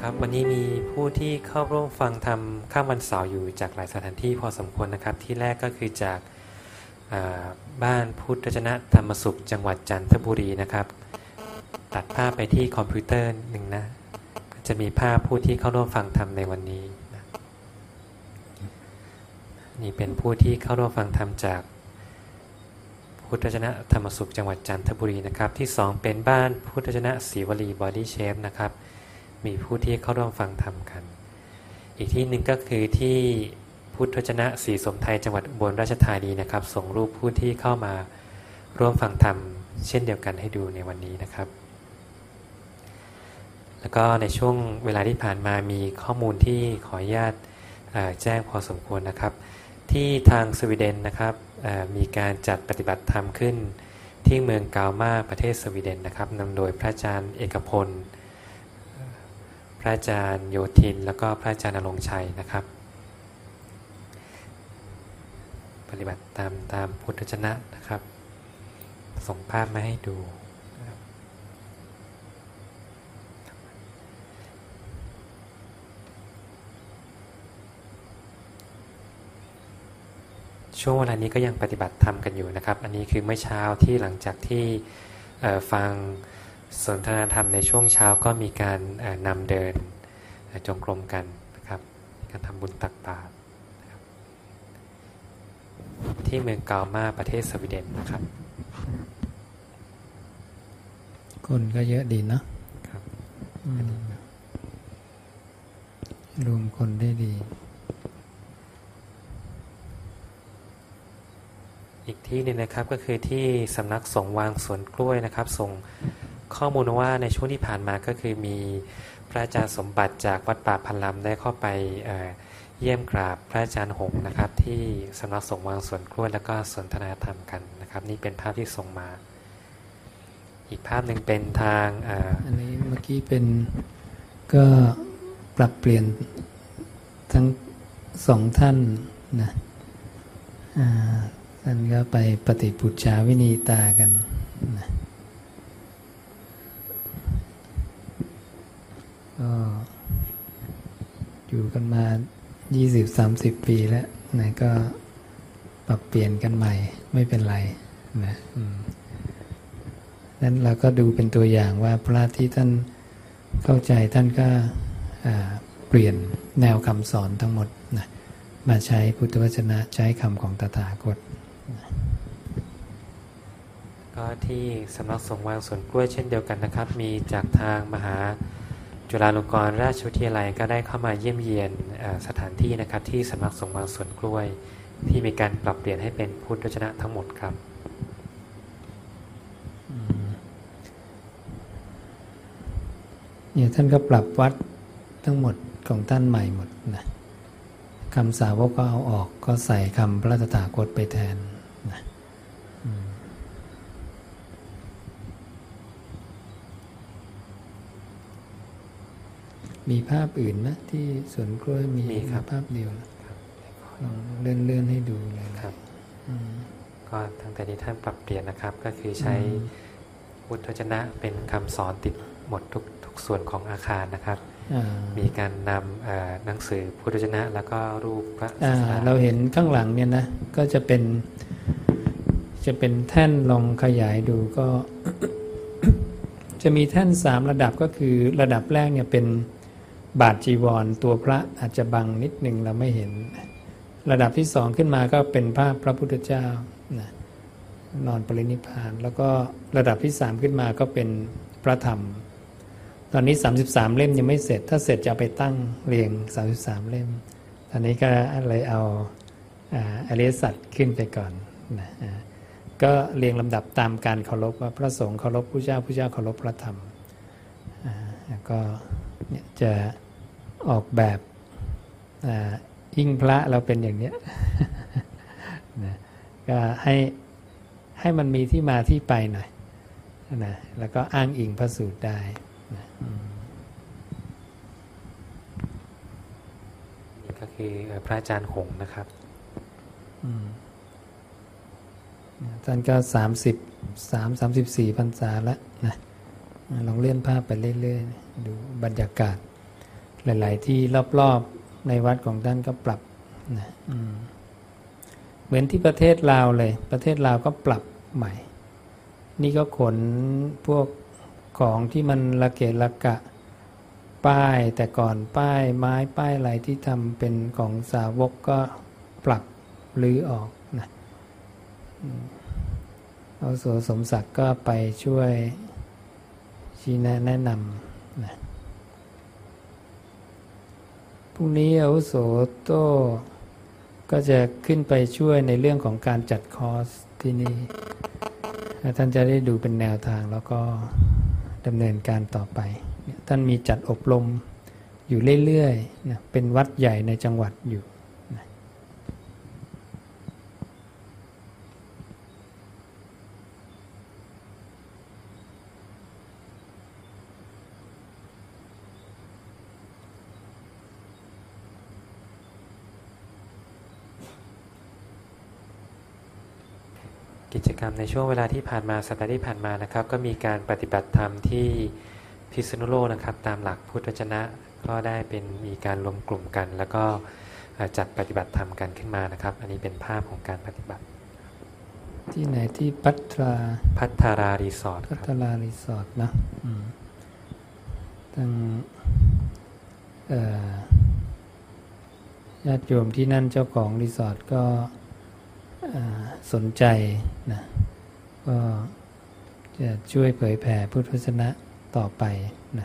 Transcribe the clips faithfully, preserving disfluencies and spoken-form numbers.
ครับวันนี้มีผู้ที่เข้าร่วมฟังธรรมข้ามวันเสาร์อยู่จากหลายสถานที่พอสมควรนะครับที่แรกก็คือจากบ้านพุทธวจนะธรรมสุขจังหวัดจันทบุรีนะครับตัดภาพไปที่คอมพิวเตอร์หนึ่งนะจะมีภาพผู้ที่เข้าร่วมฟังธรรมในวันนี้นะนี่เป็นผู้ที่เข้าร่วมฟังธรรมจากพุทธวจนะธรรมสุขจังหวัดจันทบุรีนะครับที่สองเป็นบ้านพุทธวจนะศรีวลีบอดี้เชฟนะครับมีผู้ที่เข้าร่วมฟังธรรมกันอีกที่หนึ่งก็คือที่พุทธวจนะศรีสมไทยจังหวัดอุบลราชธานีนะครับส่งรูปผู้ที่เข้ามาร่วมฟังธรรมเช่นเดียวกันให้ดูในวันนี้นะครับแล้วก็ในช่วงเวลาที่ผ่านมามีข้อมูลที่ขออนุญาตแจ้งพอสมควรนะครับที่ทางสวีเดนนะครับมีการจัดปฏิบัติธรรมขึ้นที่เมืองกาลมาประเทศสวีเดนนะครับนำโดยพระอาจารย์เอกพลพระอาจารย์โยธินแล้วก็พระอาจารย์ณรงค์ชัยนะครับปฏิบัติตามตามพุทธวจนะนะครับส่งภาพมาให้ดูช่วงเวลานี้ก็ยังปฏิบัติธรรมกันอยู่นะครับอันนี้คือเมื่อเช้าที่หลังจากที่ฟังสนทนาธรรมในช่วงเช้าก็มีการนำเดินจงกรมกันนะครับการทำบุญตักบาตรที่เมืองกาลมาประเทศสวีเดนนะครับคนก็เยอะดีเนาะรวมคนได้ดีอีกที่นึงนะครับก็คือที่สำนักสงฆ์วางสวนกล้วยนะครับส่งข้อมูลว่าในช่วงที่ผ่านมาก็คือมีพระอาจารย์สมบัติจากวัดป่าพันลำได้เข้าไปเยี่ยมกราบพระอาจารย์หงส์นะครับที่สำนักสงฆ์วางสวนกล้วยแล้วก็สนทนาธรรมกันนะครับนี่เป็นภาพที่ส่งมาอีกภาพหนึ่งเป็นทางอันนี้เมื่อกี้เป็นก็ปรับเปลี่ยนทั้งสองท่านนะท่านก็ไปปฏิปุจฉาวินีตากันนะก็อยู่กันมา ยี่สิบถึงสามสิบ ปีแล้วนะก็ปรับเปลี่ยนกันใหม่ไม่เป็นไรนะนั้นเราก็ดูเป็นตัวอย่างว่าพระที่ท่านเข้าใจท่านก็เปลี่ยนแนวคำสอนทั้งหมดนะมาใช้พุทธวจนะใช้คำของตถาคตก็ที่สำนักสงฆ์วางสวนกล้วยเช่นเดียวกันนะครับมีจากทางมหาจุฬาลงกรณราชวิทยาลัยก็ได้เข้ามาเยี่ยมเยียนสถานที่นะครับที่สำนักสงฆ์วางสวนกล้วยที่มีการปรับเปลี่ยนให้เป็นพุทธวจนะทั้งหมดครับเนี่ยท่านก็ปรับวัดทั้งหมดของท่านใหม่หมดนะคำสาวกก็เอาออกก็ใส่คำพระตถาคตไปแทนนะมีภาพอื่นไหมที่สวนกล้วยมีภาพเดียวลองเลื่อนเลื่อนให้ดูเลยครับก็ตั้งแต่ที่ท่านปรับเปลี่ยนนะครับก็คือใช้พุทธวจนะเป็นคำสอนติดหมดทุกทุกส่วนของอาคารนะครับมีการนำหนังสือพุทธวจนะแล้วก็รูปพระศาสดาเราเห็นข้างหลังเนี่ยนะก็จะเป็นจะเป็นแท่นลองขยายดูก็ จะมีแท่นสามระดับก็คือระดับแรกเนี่ยเป็นบาทจีวรตัวพระอาจจะบังนิดหนึ่งเราไม่เห็นระดับที่สองขึ้นมาก็เป็นภาพพระพุทธเจ้านะนอนปรินิพพานแล้วก็ระดับที่สามขึ้นมาก็เป็นพระธรรมตอนนี้สามสิบสามเล่มยังไม่เสร็จถ้าเสร็จจะไปตั้งเรียงสามสิบสามเล่มตอนนี้ก็เลยเอาอริยสัจขึ้นไปก่อนนะก็เรียงลำดับตามการเคารพว่าพระสงฆ์เคารพพระเจ้าพระเจ้าเคารพพระธรรมแล้วก็เนี่ยจะออกแบบยิ่งพระเราเป็นอย่างนี้นะก็ให้ให้มันมีที่มาที่ไปหน่อยนะแล้วก็อ้างอิงพระสูตรได้นะนี่ก็คือพระอาจารย์หงส์นะครับท่านก็สามสิบสามสามสิบสี่พรรษาแล้วนะลองเลื่อนภาพไปเรื่อยๆดูบรรยากาศหลายๆที่รอบๆในวัดของท่านก็ปรับนะเหมือนที่ประเทศลาวเลยประเทศลาวก็ปรับใหม่นี่ก็ขนพวกของที่มันระเกะระกะป้ายแต่ก่อนป้ายไม้ป้ายอะไรที่ทำเป็นของสาวกก็ปรับรื้อออกนะอาวุโสสมศักดิ์ก็ไปช่วยชี้แนะแนะนำนะพรุ่งนี้อาวุโสโตก็จะขึ้นไปช่วยในเรื่องของการจัดคอร์สที่นี่ท่านจะได้ดูเป็นแนวทางแล้วก็ดำเนินการต่อไปท่านมีจัดอบรมอยู่เรื่อยๆนะเป็นวัดใหญ่ในจังหวัดอยู่นะกิจกรรมในช่วงเวลาที่ผ่านมาสัปดาห์ที่ผ่านมานะครับก็มีการปฏิบัติธรรมที่พิษณุโลกนะครับตามหลักพุทธวจนะก็ได้เป็นมีการรวมกลุ่มกันแล้วก็จัดปฏิบัติธรรมกันขึ้นมานะครับอันนี้เป็นภาพของการปฏิบัติที่ไหนที่พัทราพัทรารีสอร์ทพัทรารีสอร์ทนะทั้งญาติโยมที่นั่นเจ้าของรีสอร์ทก็สนใจนะก็จะช่วยเผยแผ่พุทธวจนะต่อไปนะ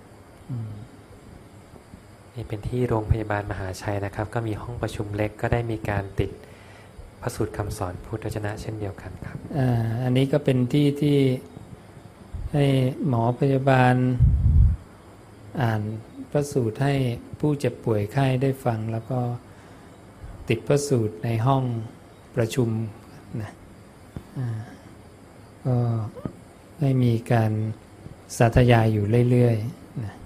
นี่เป็นที่โรงพยาบาลมหาชัยนะครับก็มีห้องประชุมเล็กก็ได้มีการติดพระสูตรคำสอนพุทธวจนะเช่นเดียวกันครับอ่าอันนี้ก็เป็นที่ที่ให้หมอพยาบาลอ่านพระสูตรให้ผู้เจ็บป่วยไข้ได้ฟังแล้วก็ติดพระสูตรในห้องประชุมนะก็ให้มีการสาธยายอยู่เรื่อยๆนะ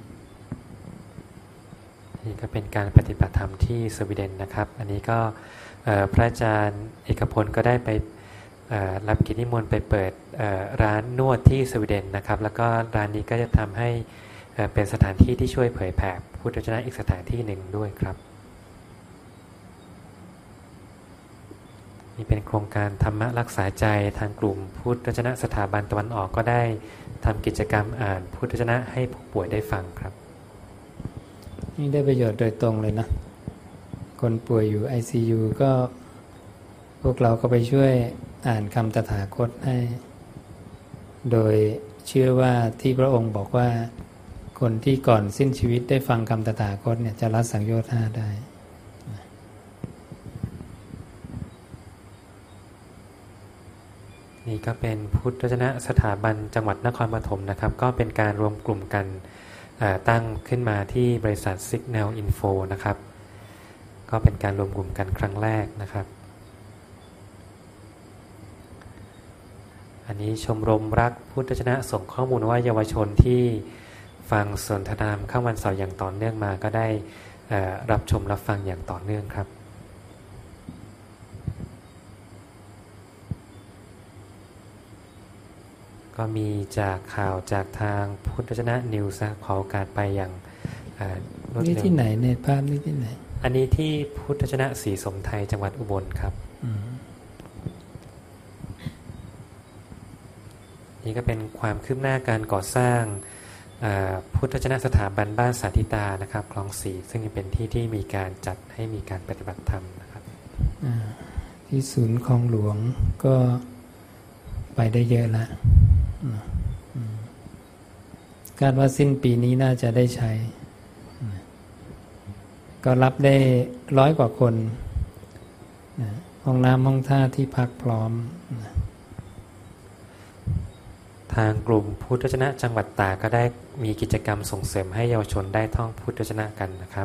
นี่ก็เป็นการปฏิบัติธรรมที่สวีเดนนะครับอันนี้ก็พระอาจารย์เอกพลก็ได้ไปรับกิจนิมนต์ไปเปิดร้านนวดที่สวีเดนนะครับแล้วก็ร้านนี้ก็จะทำให้เป็นสถานที่ที่ช่วยเผยแผ่พุทธวจนะอีกสถานที่หนึ่งด้วยครับนี่เป็นโครงการธรรมะรักษาใจทางกลุ่มพุทธวจนะสถาบันตะวันออกก็ได้ทำกิจกรรมอ่านพุทธวจนะให้ผู้ป่วยได้ฟังครับนี่ได้ประโยชน์โดยตรงเลยนะคนป่วยอยู่ ไอ ซี ยู ก็พวกเราก็ไปช่วยอ่านคำตถาคตให้โดยเชื่อว่าที่พระองค์บอกว่าคนที่ก่อนสิ้นชีวิตได้ฟังคำตถาคตเนี่ยจะละสังโยชน์ห้าได้นี่ก็เป็นพุทธวจนะสถาบันจังหวัดนครปฐมนะครับก็เป็นการรวมกลุ่มกันตั้งขึ้นมาที่บริษัท Signal Info นะครับก็เป็นการรวมกลุ่มกันครั้งแรกนะครับอันนี้ชมรมรักพุทธวจนะส่งข้อมูลว่าเยาวชนที่ฟังสนทนาข้ามวันเสาร์อย่างต่อเนื่องมาก็ได้รับชมรับฟังอย่างต่อเนื่องครับก็มีจากข่าวจากทางพุทธวจนะนิวส์ขอโอกาสไปอย่างรวดเร็วนี่ที่ไหนในภาพนี้ที่ไหนอันนี้ที่พุทธวจนะศรีสมไทยจังหวัดอุบลครับนี่ก็เป็นความคืบหน้าการก่อสร้างพุทธวจนะสถาบันบ้านสาธิตานะครับคลองสี่ซึ่งเป็นที่ที่มีการจัดให้มีการปฏิบัติธรรมนะครับที่ศูนย์คลองหลวงก็ไปได้เยอะแล้วคาดว่าสิ้นปีนี้น่าจะได้ใช้ก็รับได้ร้อยกว่าคนห้องน้ำห้องท่าที่พักพร้อมทางกลุ่มพุทธวจนะจังหวัดตากก็ได้มีกิจกรรมส่งเสริมให้เยาวชนได้ท่องพุทธวจนะกันนะครับ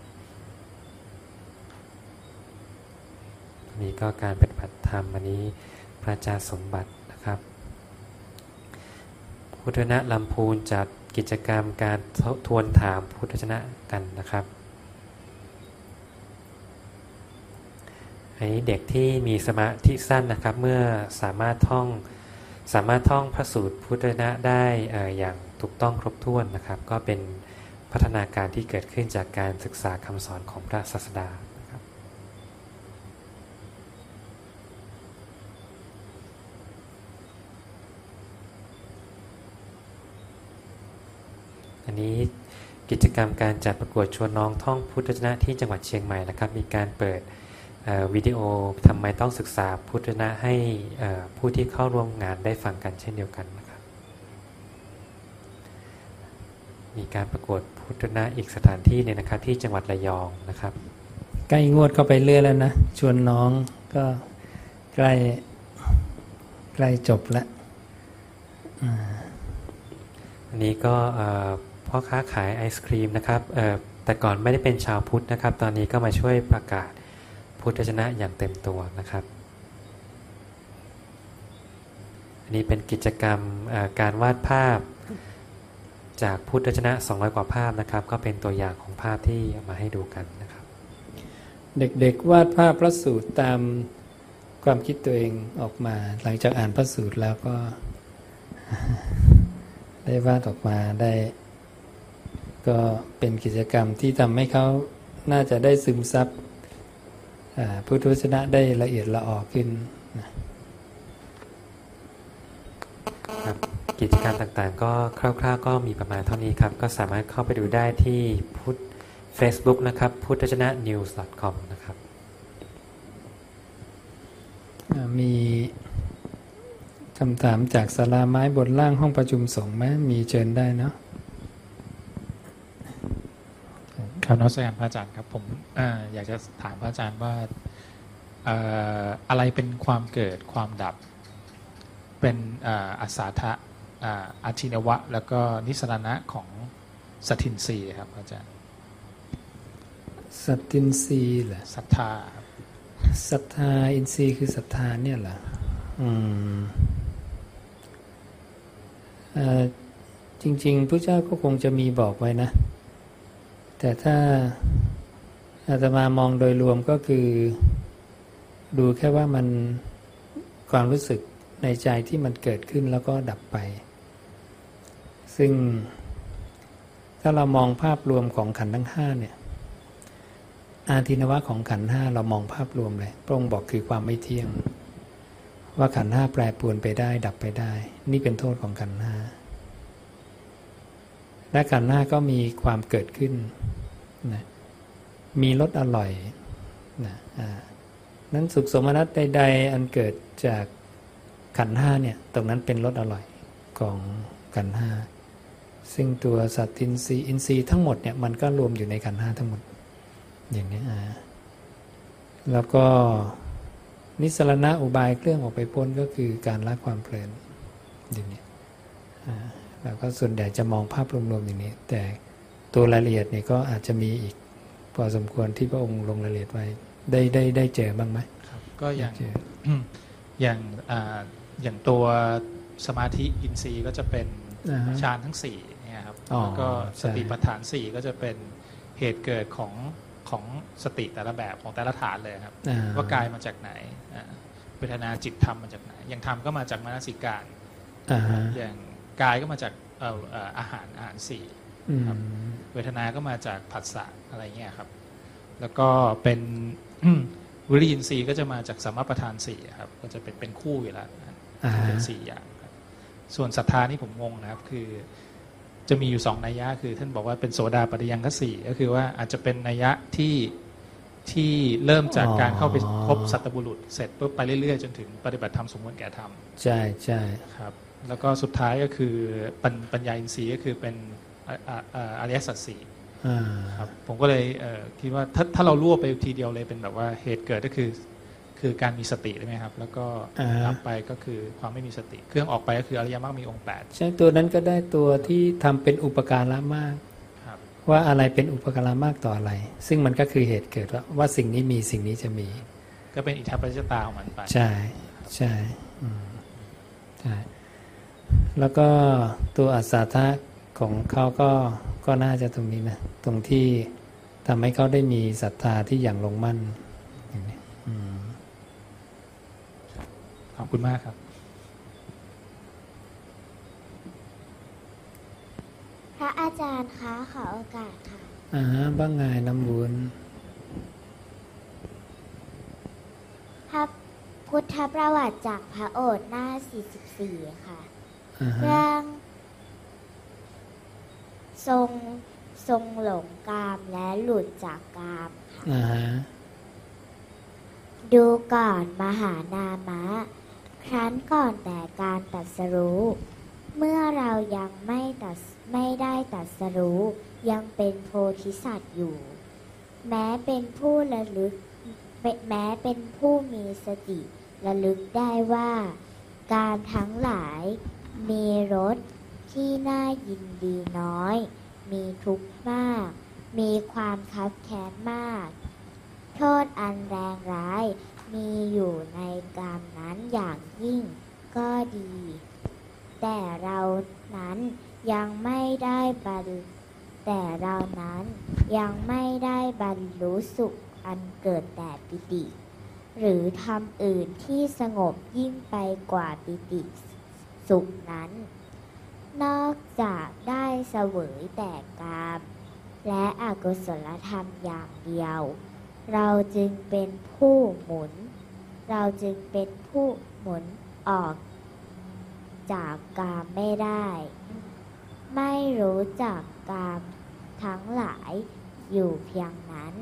นี่ก็การปฏิบัติธรรมวันนี้พระอาจารย์สมบัตินะครับพุทธวจนะลำพูนจัดกิจกรรมการทวนถามพุทธวจนะกันนะครับอันนี้เด็กที่มีสมาธิสั้นนะครับเมื่อสามารถท่องสามารถท่องพระสูตรพุทธวจนะได้อย่างถูกต้องครบถ้วนนะครับก็เป็นพัฒนาการที่เกิดขึ้นจากการศึกษาคำสอนของพระศาสดานะครับอันนี้กิจกรรมการจัดประกวดชวนน้องท่องพุทธวจนะที่จังหวัดเชียงใหม่นะครับมีการเปิดวิดีโอทำไมต้องศึกษาพุทธวจนะให้ผู้ที่เข้าร่วมงานได้ฟังกันเช่นเดียวกันนะครับมีการประกวดพุทธวจนะอีกสถานที่เนี่ยนะครับที่จังหวัดระยองนะครับใกล้งวดเข้าไปเรื่อยแล้วนะชวนน้องก็ใกล้ใกล้จบแล้วอันนี้ก็พ่อค้าขายไอศครีมนะครับแต่ก่อนไม่ได้เป็นชาวพุทธนะครับตอนนี้ก็มาช่วยประกาศพุทธวจนะอย่างเต็มตัวนะครับอันนี้เป็นกิจกรรมการวาดภาพจากพุทธวจนะสองร้อยกว่าภาพนะครับก็เป็นตัวอย่างของภาพที่มาให้ดูกันนะครับเด็กๆวาดภาพพระสูตรตามความคิดตัวเองออกมาหลังจากอ่านพระสูตรแล้วก็ได้วาดออกมาได้ก็เป็นกิจกรรมที่ทำให้เขาน่าจะได้ซึมซับพุทธวจนะได้ละเอียดละออขึ้นครับกิจกรรมต่างๆก็คร่าวๆก็มีประมาณเท่านี้ครับก็สามารถเข้าไปดูได้ที่พุทธ Facebook นะครับพุทธวจนะ นิวส์ ดอท คอม นะครับมีคำถามจากศาลาไม้บนล่างห้องประชุมสงฆ์ไหมมีเชิญได้เนาะครับนักแสดงพระอาจารย์ครับผมออยากจะถามพระอาจารย์ว่าอะไรเป็นความเกิดความดับเป็นอาสาทะอาทินวะแล้วก็นิสรณะของสัตทินรีครับพระอาจารย์สัตทินรีเหรอศรัทธาศรัทธาอินทรีย์คือศรัทธาเนี่ยเหรออืมจริงๆพระเจ้าก็คงจะมีบอกไว้นะแต่ถ้าอาตมามองโดยรวมก็คือดูแค่ว่ามันความรู้สึกในใจที่มันเกิดขึ้นแล้วก็ดับไปซึ่งถ้าเรามองภาพรวมของขันธ์ทั้งห้าเนี่ยอาทินวะของขันธ์ห้าเรามองภาพรวมเลยพระองค์บอกคือความไม่เที่ยงว่าขันธ์ห้าแปรปรวนไปได้ดับไปได้นี่เป็นโทษของขันธ์ห้าและขันธ์ห้าก็มีความเกิดขึ้นนะมีรสอร่อยนะนั้นสุขสมนัตใดๆอันเกิดจากขันธ์ห้าเนี่ยตรงนั้นเป็นรสอร่อยของขันธ์ห้าซึ่งตัวสัตทินรีอินทรีย์ทั้งหมดเนี่ยมันก็รวมอยู่ในขันธ์ห้าทั้งหมดอย่างนี้แล้วก็นิสรณะอุบายเครื่องออกไปพ้นก็คือการละความเพลินอย่างนี้แล้วก็ส่วนใหญ่จะมองภาพรวมๆอย่างนี้แต่ตัวรายละเอียดเนี่ยก็อาจจะมีอีกพอสมควรที่พระองค์ลงรายละเอียดไว้ได้ได้ได้เจอบ้างไหมครับก็อย่างอย่างอย่างตัวสมาธิอินทรีย์ก็จะเป็นฌานทั้งสี่เนี่ยครับแล้วก็สติปัฏฐานสี่ก็จะเป็นเหตุเกิดของของสติแต่ละแบบของแต่ละฐานเลยครับว่ากายมาจากไหนเวทนาจิตธรรมมาจากไหนอย่างธรรมก็มาจากมนสิการอย่างกายก็มาจากอาหารอาหารสี่ครับเวทนาก็มาจากผัสสะอะไรเงี้ยครับแล้วก็เป็นวิริยินทรีย์ก็จะมาจากสัมมาประธานสี่ครับก็จะเป็นเป็นคู่อยู่แล้วเป็นสี่อย่างครับส่วนศรัทธานี่ผมงงนะครับคือจะมีอยู่สองนัยยะคือท่านบอกว่าเป็นโสดาปัฏฐังคสี่ก็คือว่าอาจจะเป็นนัยยะที่ที่เริ่มจากการเข้าไปพบสัตบุรุษเสร็จปุ๊บไปเรื่อยๆจนถึงปฏิบัติธรรมสมควรแก่ธรรมใช่ใช่ครับแล้วก็สุดท้ายก็คือปัญญาอินทรีย์ก็คือเป็นอริยสัจสี่ครับผมก็เลยคิดว่าถ้าถ้าเรารวบไปทีเดียวเลยเป็นแบบว่าเหตุเกิดก็คือคือการมีสติใช่ไหมครับแล้วก็ดับไปก็คือความไม่มีสติเครื่องออกไปก็คืออริยมรรคมีองค์แปดใช่ตัวนั้นก็ได้ตัวที่ทำเป็นอุปการะมากว่าอะไรเป็นอุปการะมากต่ออะไรซึ่งมันก็คือเหตุเกิดว่าว่าสิ่งนี้มีสิ่งนี้จะมีก็เป็นอิทธิปัจจตาของมันไปใช่ใช่ใช่แล้วก็ตัวอัศทะของเขาก็ก็น่าจะตรงนี้นะตรงที่ทำให้เขาได้มีศรัทธาที่อย่างลงมั่นอย่างนี้ขอบคุณมากครับคระอาจารย์คะขอโอกาสค่ะอ่าฮะบ้างไงน้ำบุญพระพุทธประวัติจากพระโอษฐ์หน้าสี่สิบสี่ค่ะเรื่องทรงทรงหลงกามและหลุดจากกามค่ะดูก่อนมหานามะครั้นก่อนแต่การตรัสรู้เมื่อเรายังไม่ตัดไม่ได้ตรัสรู้ยังเป็นโพธิสัตว์อยู่แม้เป็นผู้ระลึกแม้เป็นผู้มีสติระลึกได้ว่าการทั้งหลายมีรสที่น่ายินดีน้อยมีทุกข์มากมีความคับแค้นมากโทษอันแรงร้ายมีอยู่ในกามนั้นอย่างยิ่งก็ดีแต่เรานั้นยังไม่ได้บรรแต่เรานั้นยังไม่ได้บรรลุสุขอันเกิดแต่ปิติหรือทำอื่นที่สงบยิ่งไปกว่าปิติสุขนั้นนอกจากได้เสวยแต่กามและอกุศลธรรมอย่างเดียวเราจึงเป็นผู้หมุนเราจึงเป็นผู้หมุนออกจากกามไม่ได้ไม่รู้จักกามทั้งหลายอยู่เพียงนั้น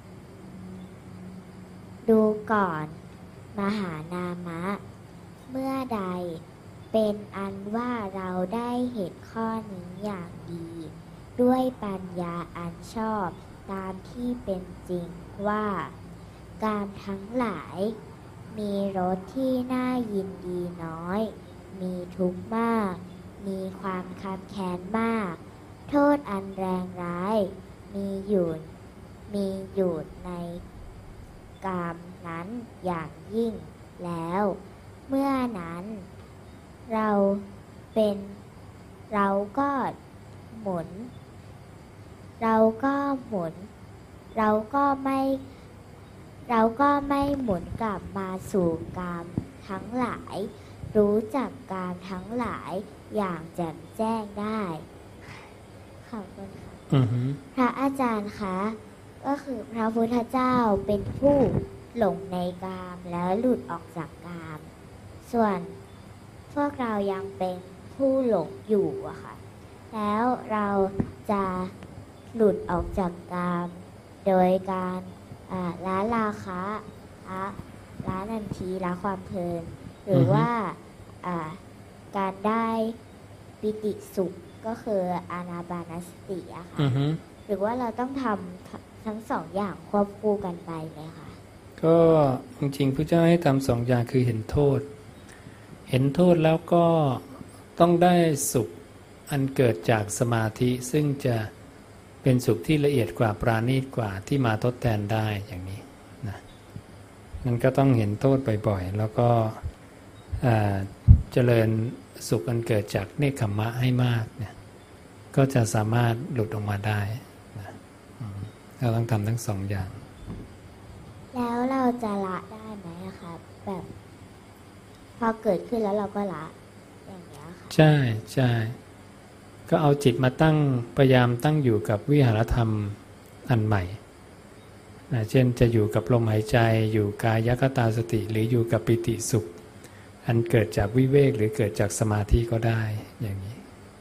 ดูก่อนมหานามะเมื่อใดเป็นอันว่าเราได้เห็นข้อนี้อย่างดีด้วยปัญญาอันชอบตามที่เป็นจริงว่ากามทั้งหลายมีรสที่น่ายินดีน้อยมีทุกข์มากมีความคับแค้นมากโทษอันแรงร้ายมีอยู่มีอยู่ในกามนั้นอย่างยิ่งแล้วเมื่อนั้นเราเป็นเราก็หมุนเราก็หมุนเราก็ไม่เราก็ไม่หมุนกลับมาสู่กามทั้งหลายรู้จักกามทั้งหลายอย่างแจ่มแจ้งได้ขอบคุณค่ะ uh-huh. พระอาจารย์คะก็คือพระพุทธเจ้าเป็นผู้หลงในกามแล้วหลุดออกจากกามส่วนพวกเรายังเป็นผู้หลงอยู่อะค่ะแล้วเราจะหลุดออกจากกามโดยการละราคะละละนันทีละความเพลินหรือ uh-huh. ว่าการได้ปิติสุขก็คืออานาปานสติอะค่ะ uh-huh. หรือว่าเราต้องทำทั้งสองอย่างควบคู่กันไปไหมคะก็จริงๆพระเจ้าให้ทำสองอย่างคือเห็นโทษเห็นโทษแล้วก็ต้องได้สุขอันเกิดจากสมาธิซึ่งจะเป็นสุขที่ละเอียดกว่าปราณีตกว่าที่มาทดแทนได้อย่างนี้นะนั่นก็ต้องเห็นโทษบ่อยๆแล้วก็เจริญสุขอันเกิดจากเนกขัมมะให้มากเนี่ยก็จะสามารถหลุดออกมาได้นะเราต้องทำทั้งสองอย่างแล้วเราจะละได้ไหมคะแบบพอเกิดขึ้นแล้วเราก็ละอย่างนี้ค่ะใช่ใช่ก็เอาจิตมาตั้งพยายามตั้งอยู่กับวิหารธรรมอันใหม่นะเช่นจะอยู่กับลมหายใจอยู่กายคตาสติหรืออยู่กับปิติสุขอันเกิดจากวิเวกหรือเกิดจากสมาธิก็ได้อย่างนี้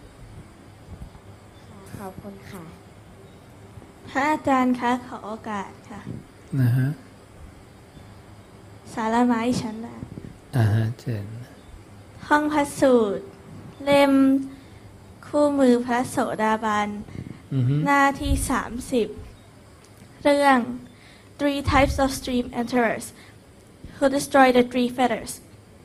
ขอบคุณค่ะพระอาจารย์คะขอโอกาสค่ะนะฮะสารไม้ชั้นน่ะอ่าฮะเจนห้องพระสูตรเล่มคู่มือพระโสดาบันหน้าที่สามสิบเรื่อง three types of stream enterers who destroy the three fetters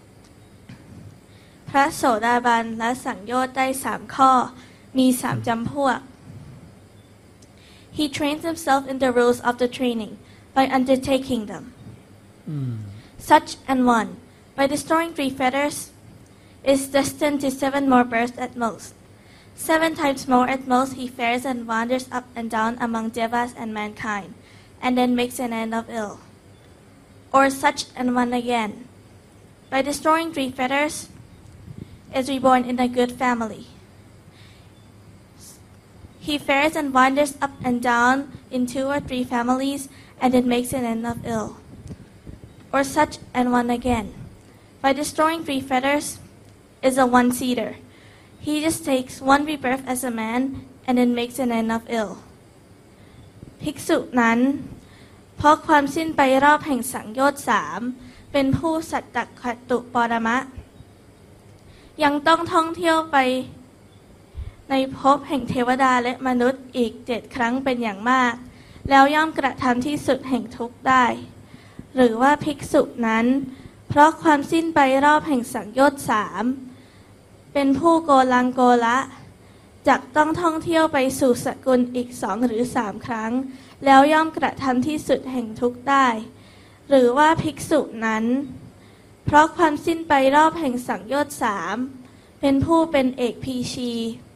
พระโสดาบันละสังโยชน์ได้สามข้อมีสามจำพวก He trains himself in the rules of the training by undertaking them. Such an one, by destroying three fetters, is destined to seven more births at most. Seven times more at most he fares and wanders up and down among devas and mankind, and then makes an end of ill. Or such an one again, by destroying three fetters, is reborn in a good family. He fares and wanders up and down in two or three families, and it makes an end of ill. Or such an one again, by destroying three fetters, is a one-seater. He just takes one rebirth as a man, and it makes an end of ill. ภิกษุนั้นเพราะความสิ้นไปรอบแห่งสังโยชน์สามเป็นผู้สัตตคตุปรมะยังต้องท่องเที่ยวไปในภพแห่งเทวดาและมนุษย์อีกเจ็ดครั้งเป็นอย่างมากแล้วย่อมกระทำที่สุดแห่งทุกข์ได้หรือว่าภิกษุนั้นเพราะความสิ้นไปรอบแห่งสังโยชน์สามเป็นผู้โกลังโกละจักต้องท่องเที่ยวไปสู่สกุลอีกสองหรือสามครั้งแล้วย่อมกระทำที่สุดแห่งทุกข์ได้หรือว่าภิกษุนั้นเพราะความสิ้นไปรอบแห่งสังโยชน์สามเป็นผู้เป็นเอกพีชี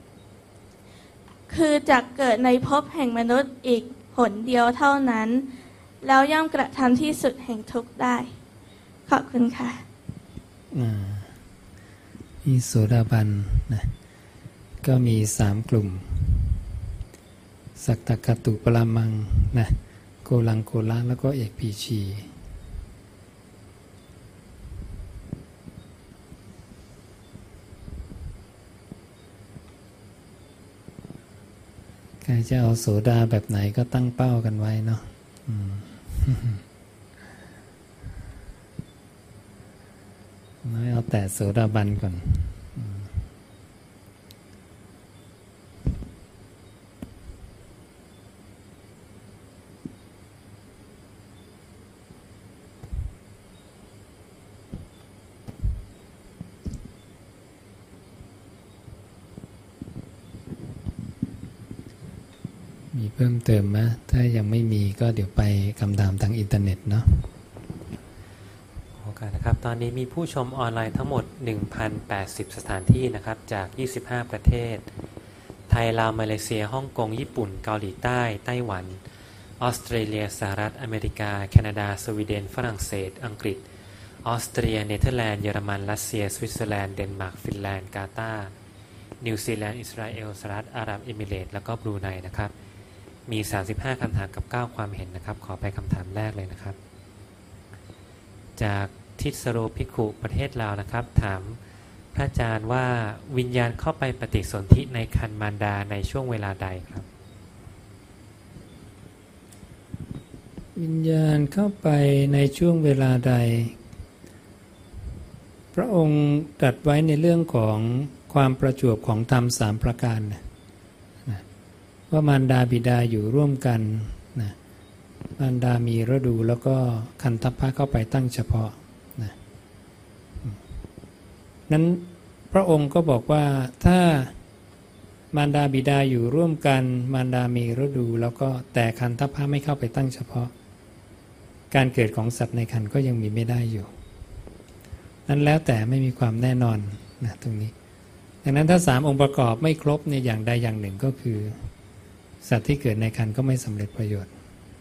คือจักเกิดในภพแห่งมนุษย์อีกหนเดียวเท่านั้นแล้วย่อมกระทำที่สุดแห่งทุกข์ได้ขอบคุณค่ะมีโสดาบันนะก็มีสามกลุ่มสัตตคตุปรมังนะโกลังโกละแล้วก็เอกพีชีใครจะเอาโสดาแบบไหนก็ตั้งเป้ากันไว้เนาะไม่เอาแต่โสดาบันก่อนมีเพิ่มเติมไหมถ้ายังไม่มีก็เดี๋ยวไปคำถามทางอินเทอร์เน็ตเนาะโอกาสนะครับตอนนี้มีผู้ชมออนไลน์ทั้งหมด หนึ่งพันแปดสิบ สถานที่นะครับจากยี่สิบห้าประเทศไทยลาวมาเลเซียฮ่องกงญี่ปุ่นเกาหลีใต้ไต้หวันออสเตรเลียสหรัฐอเมริกาแคนาดาสวีเดนฝรั่งเศสอังกฤษออสเตรียเนเธอร์แลนด์เยอรมันรัสเซียสวิตเซอร์แลนด์เดนมาร์กฟินแลนด์กาตาร์นิวซีแลนด์อิสราเอลสหรัฐอาหรับเอมิเรตส์แล้วก็บรูไนนะครับมีสามสิบห้าคำถามกับเก้าความเห็นนะครับขอไปคำถามแรกเลยนะครับจากทิศโรภิกขุประเทศลาวนะครับถามพระอาจารย์ว่าวิญญาณเข้าไปปฏิสนธิในครรภ์มารดาในช่วงเวลาใดครับวิญญาณเข้าไปในช่วงเวลาใดพระองค์ตรัสไว้ในเรื่องของความประจวบของธรรมสามประการนะว่ามารดาบิดาอยู่ร่วมกันนะมารดามีฤดูแล้วก็คันทัพพะเข้าไปตั้งเฉพาะนะนั้นพระองค์ก็บอกว่าถ้ามารดาบิดาอยู่ร่วมกันมารดามีฤดูแล้วก็แต่คันทัพพะไม่เข้าไปตั้งเฉพาะการเกิดของสัตว์ในครรภ์ก็ยังมีไม่ได้อยู่นั้นแล้วแต่ไม่มีความแน่นอนนะตรงนี้ดังนั้นถ้าสามองค์ประกอบไม่ครบในอย่างใดอย่างหนึ่งก็คือสัตว์ที่เกิดในครรภ์ก็ไม่สำเร็จประโยชน์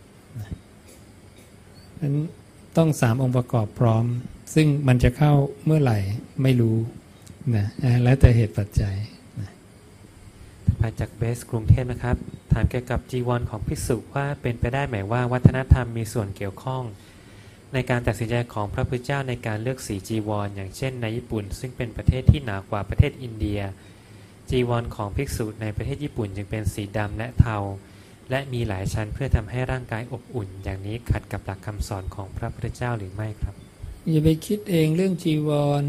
นั้นต้องสามองค์ประกอบพร้อมซึ่งมันจะเข้าเมื่อไหร่ไม่รู้นะแล้วแต่เหตุปัจจัยนะมาจากเบสกรุงเทพนะครับถามเกี่ยวกับจีวรของภิกษุว่าเป็นไปได้ไหมว่าวัฒนธรรมมีส่วนเกี่ยวข้องในการตัดสินใจของพระพุทธเจ้าในการเลือกสีจีวรอย่างเช่นในญี่ปุ่นซึ่งเป็นประเทศที่หนากว่าประเทศอินเดียจีวรของภิกษุในประเทศญี่ปุ่นจึงเป็นสีดำและเทาและมีหลายชั้นเพื่อทำให้ร่างกายอบอุ่นอย่างนี้ขัดกับหลักคำสอนของพระพุทธเจ้าหรือไม่ครับอย่าไปคิดเองเรื่องจีวร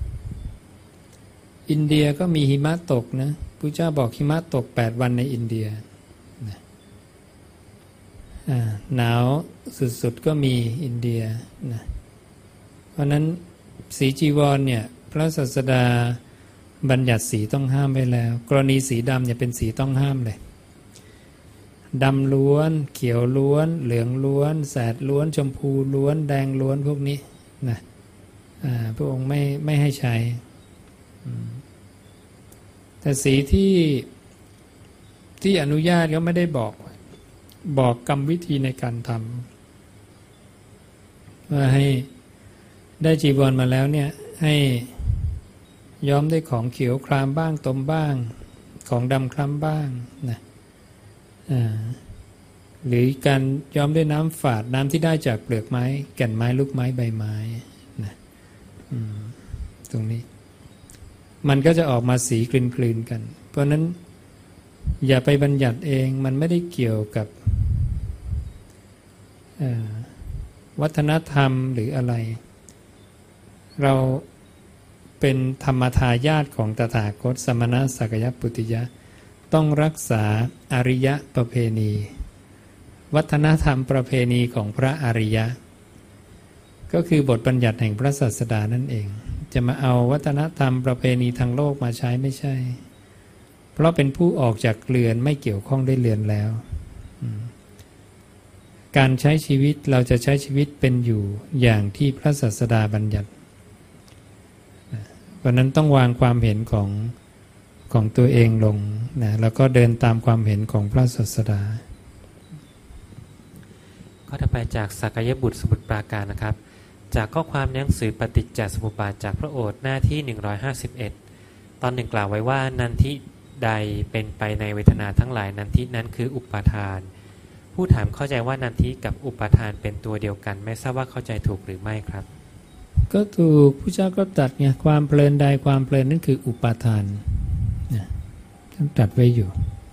อินเดียก็มีหิมะตกนะพระเจ้าบอกหิมะตกแปดวันในอินเดียนะหนาวสุดๆก็มีอินเดียนะเพราะนั้นสีจีวรเนี่ยพระศาสดาบัญญัติสีต้องห้ามไว้แล้วกรณีสีดำเนี่ยเป็นสีต้องห้ามเลยดำล้วนเขียวล้วนเหลืองล้วนแสดล้วนชมพูล้วนแดงล้วนพวกนี้นะพระองค์ไม่ไม่ให้ใช้แต่สีที่ที่อนุญาตก็ไม่ได้บอกบอกกรรมวิธีในการทำว่าให้ได้จีวรมาแล้วเนี่ยให้ย้อมด้วยของเขียวครามบ้างตมบ้างของดำคล้ำบ้างนะหรือการย้อมด้วยน้ำฝาดน้ำที่ได้จากเปลือกไม้แก่นไม้ลูกไม้ใบไม้นะตรงนี้มันก็จะออกมาสีกลืนๆกันเพราะนั้นอย่าไปบัญญัติเองมันไม่ได้เกี่ยวกับวัฒนธรรมหรืออะไรเราเป็นธรรมทายาทของตถาคตสมณะสักยปุตติยะต้องรักษาอริยประเพณีวัฒนธรรมประเพณีของพระอริยะก็คือบทบัญญัติแห่งพระศาสดานั่นเองจะมาเอาวัฒนธรรมประเพณีทางโลกมาใช้ไม่ใช่เพราะเป็นผู้ออกจากเรือนไม่เกี่ยวข้องด้วยเรือนแล้วการใช้ชีวิตเราจะใช้ชีวิตเป็นอยู่อย่างที่พระศาสดาบัญญัติเพราะนั้นต้องวางความเห็นของของตัวเองลงนะแล้วก็เดินตามความเห็นของพระศาสดาข้อต่อไปจากสักยบุตรสมุทรปราการนะครับจากข้อความหนังสือปฏิจจสมุปบาทจากพระโอษฐ์หน้าที่หนึ่งร้อยห้าสิบเอ็ดตอนหนึ่งกล่าวไว้ว่านันทิใดเป็นไปในเวทนาทั้งหลายนันทินั้นคืออุปาทานผู้ถามเข้าใจว่านันทิกับอุปาทานเป็นตัวเดียวกันไม่ทราบว่าเข้าใจถูกหรือไม่ครับก็ถูกผู้เจ้าก็ตรัสไงความเพลินใดความเพลินนั่นคืออุปาทานนะท่านตรัสไว้อยู่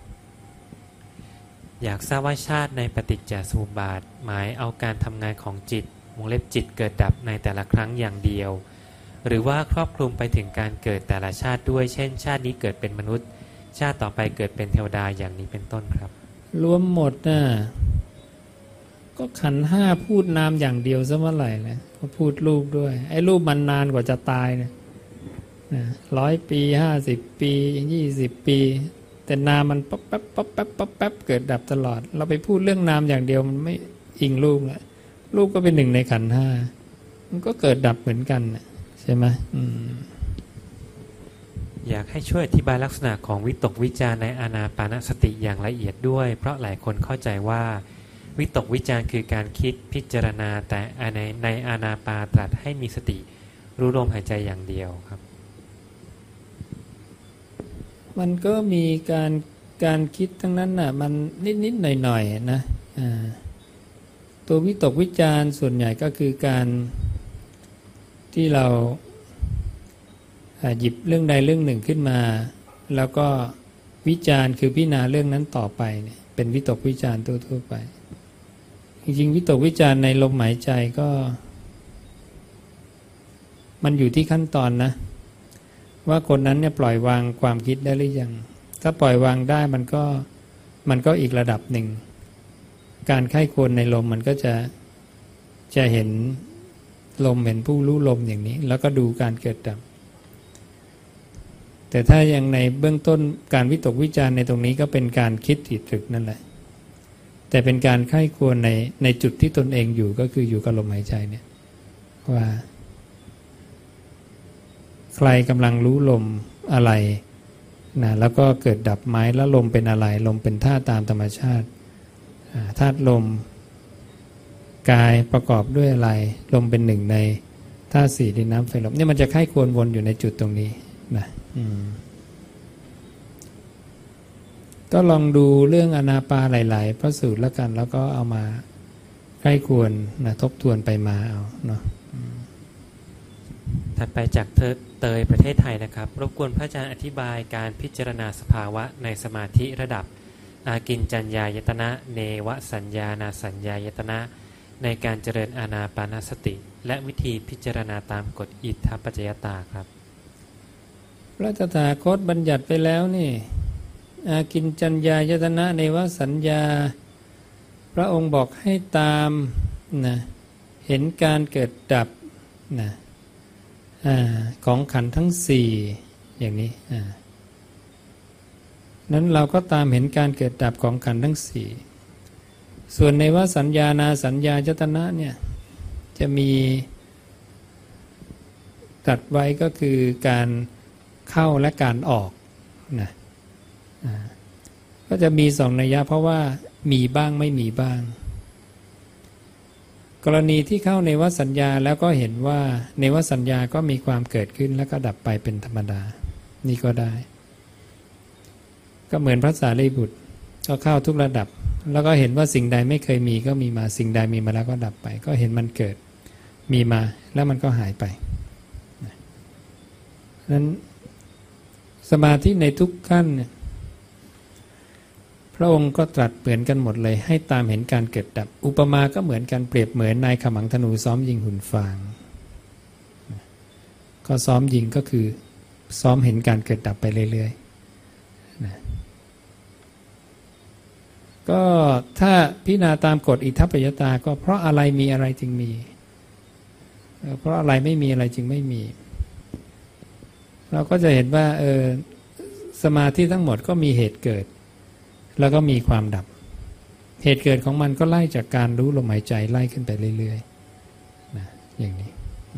อยากทราบว่าชาติในปฏิจจสมุปบาทหมายเอาการทำงานของจิตวงเล็บจิตเกิดดับในแต่ละครั้งอย่างเดียวหรือว่าครอบคลุมไปถึงการเกิดแต่ละชาติด้วยเช่นชาตินี้เกิดเป็นมนุษย์ชาติต่อไปเกิดเป็นเทวดาอย่างนี้เป็นต้นครับรวมหมดนะก็ขันธ์ห้าพูดนามอย่างเดียวซะเมื่อไหร่เลยก็พูดรูปด้วยไอ้รูปมันนานกว่าจะตายเนี่ยร้อยปีห้าสิบปียี่สิบปีแต่นามมันป๊อปแป๊บป๊อปแป๊บป๊อปแป๊บเกิดดับตลอดเราไปพูดเรื่องนามอย่างเดียวมันไม่อิงรูปละรูปก็เป็นหนึ่งในขันธ์ห้ามันก็เกิดดับเหมือนกันใช่ไหมอืมอยากให้ช่วยอธิบายลักษณะของวิตกวิจารในอานาปานสติอย่างละเอียดด้วยเพราะหลายคนเข้าใจว่าวิตกวิจารคือการคิดพิจารณาแต่ในในอานาปาตรัสให้มีสติรู้ลมหายใจอย่างเดียวครับมันก็มีการการคิดทั้งนั้นน่ะมันนิดๆหน่อยๆนะอ่าตัววิตกวิจารส่วนใหญ่ก็คือการที่เราหยิบเรื่องใดเรื่องหนึ่งขึ้นมาแล้วก็วิจารคือพิจารณาเรื่องนั้นต่อไปเนี่ยเป็นวิตกวิจารทั่วๆไปจริงๆวิตกวิจารในลมหายใจก็มันอยู่ที่ขั้นตอนนะว่าคนนั้นเนี่ยปล่อยวางความคิดได้หรือยังถ้าปล่อยวางได้มันก็มันก็อีกระดับหนึ่งการไข้ควรในลมมันก็จะจะเห็นลมเห็นผู้รู้ลมอย่างนี้แล้วก็ดูการเกิดดับแต่ถ้ายังในเบื้องต้นการวิตกวิจารในตรงนี้ก็เป็นการคิดติดตรึกนั่นแหละแต่เป็นการไข้ควรในในจุดที่ตนเองอยู่ก็คืออยู่กับลมหายใจเนี่ยว่าใครกำลังรู้ลมอะไรนะแล้วก็เกิดดับไหมแล้วลมเป็นอะไรลมเป็นธาตุตามธรรมชาติธาตุลมกายประกอบด้วยอะไรลมเป็นหนึ่งในธาตุสี่ดินน้ำไฟลมเนี่ยมันจะไข้ควรวนอยู่ในจุดตรงนี้นะก็ลองดูเรื่องอานาปาหลายๆพระสูตรแล้วกันแล้วก็เอามาไข้ควรนะทบทวนไปมาเอาเนาะถัดไปจากเธอเตยประเทศไทยนะครับรบกวนพระอาจารย์อธิบายการพิจารณาสภาวะในสมาธิระดับอากินจัญญายตนะเนวสัญญานาสัญญายตนะในการเจริญอานาปานสติและวิธีพิจารณาตามกฎอิทธปัจจยตาครับพระตถาคตบัญญัติไปแล้วนี่อากินจัญญายตนะเนวสัญญาพระองค์บอกให้ตามนะเห็นการเกิดดับนะของขันธ์ทั้งสี่อย่างนี้นั้นเราก็ตามเห็นการเกิดดับของขันธ์ทั้งสี่ส่วนในว่าสัญญานาสัญญายตนะเนี่ยจะมีตรัสไว้ก็คือการเข้าและการออกนะก็จะมีสองนัยยะเพราะว่ามีบ้างไม่มีบ้างกรณีที่เข้าในวสัญญาแล้วก็เห็นว่าในวสัญญาก็มีความเกิดขึ้นแล้วก็ดับไปเป็นธรรมดานี่ก็ได้ก็เหมือนพระสารีบุตรก็เข้าทุกระดับแล้วก็เห็นว่าสิ่งใดไม่เคยมีก็มีมาสิ่งใดมีมาแล้วก็ดับไปก็เห็นมันเกิดมีมาแล้วมันก็หายไปนั้นสมาธิในทุกขั้นเนี่ยพระองค์ก็ตรัสเหมือนกันหมดเลยให้ตามเห็นการเกิดดับอุปมาก็เหมือนกันเปรียบเหมือนนายขมังธนูซ้อมยิงหุ่นฟางก็ซ้อมยิงก็คือซ้อมเห็นการเกิดดับไปเรื่อยๆนะก็ถ้าพิจารณาตามกฎอิทัปปัจจตาก็เพราะอะไรมีอะไรจึงมีเพราะอะไรไม่มีอะไรจึงไม่มีเราก็จะเห็นว่าเออสมาธิทั้งหมดก็มีเหตุเกิดแล้วก็มีความดับเหตุเกิดของมันก็ไล่จากการรู้ลมหายใจไล่ขึ้นไปเรื่อยๆนะอย่างนี้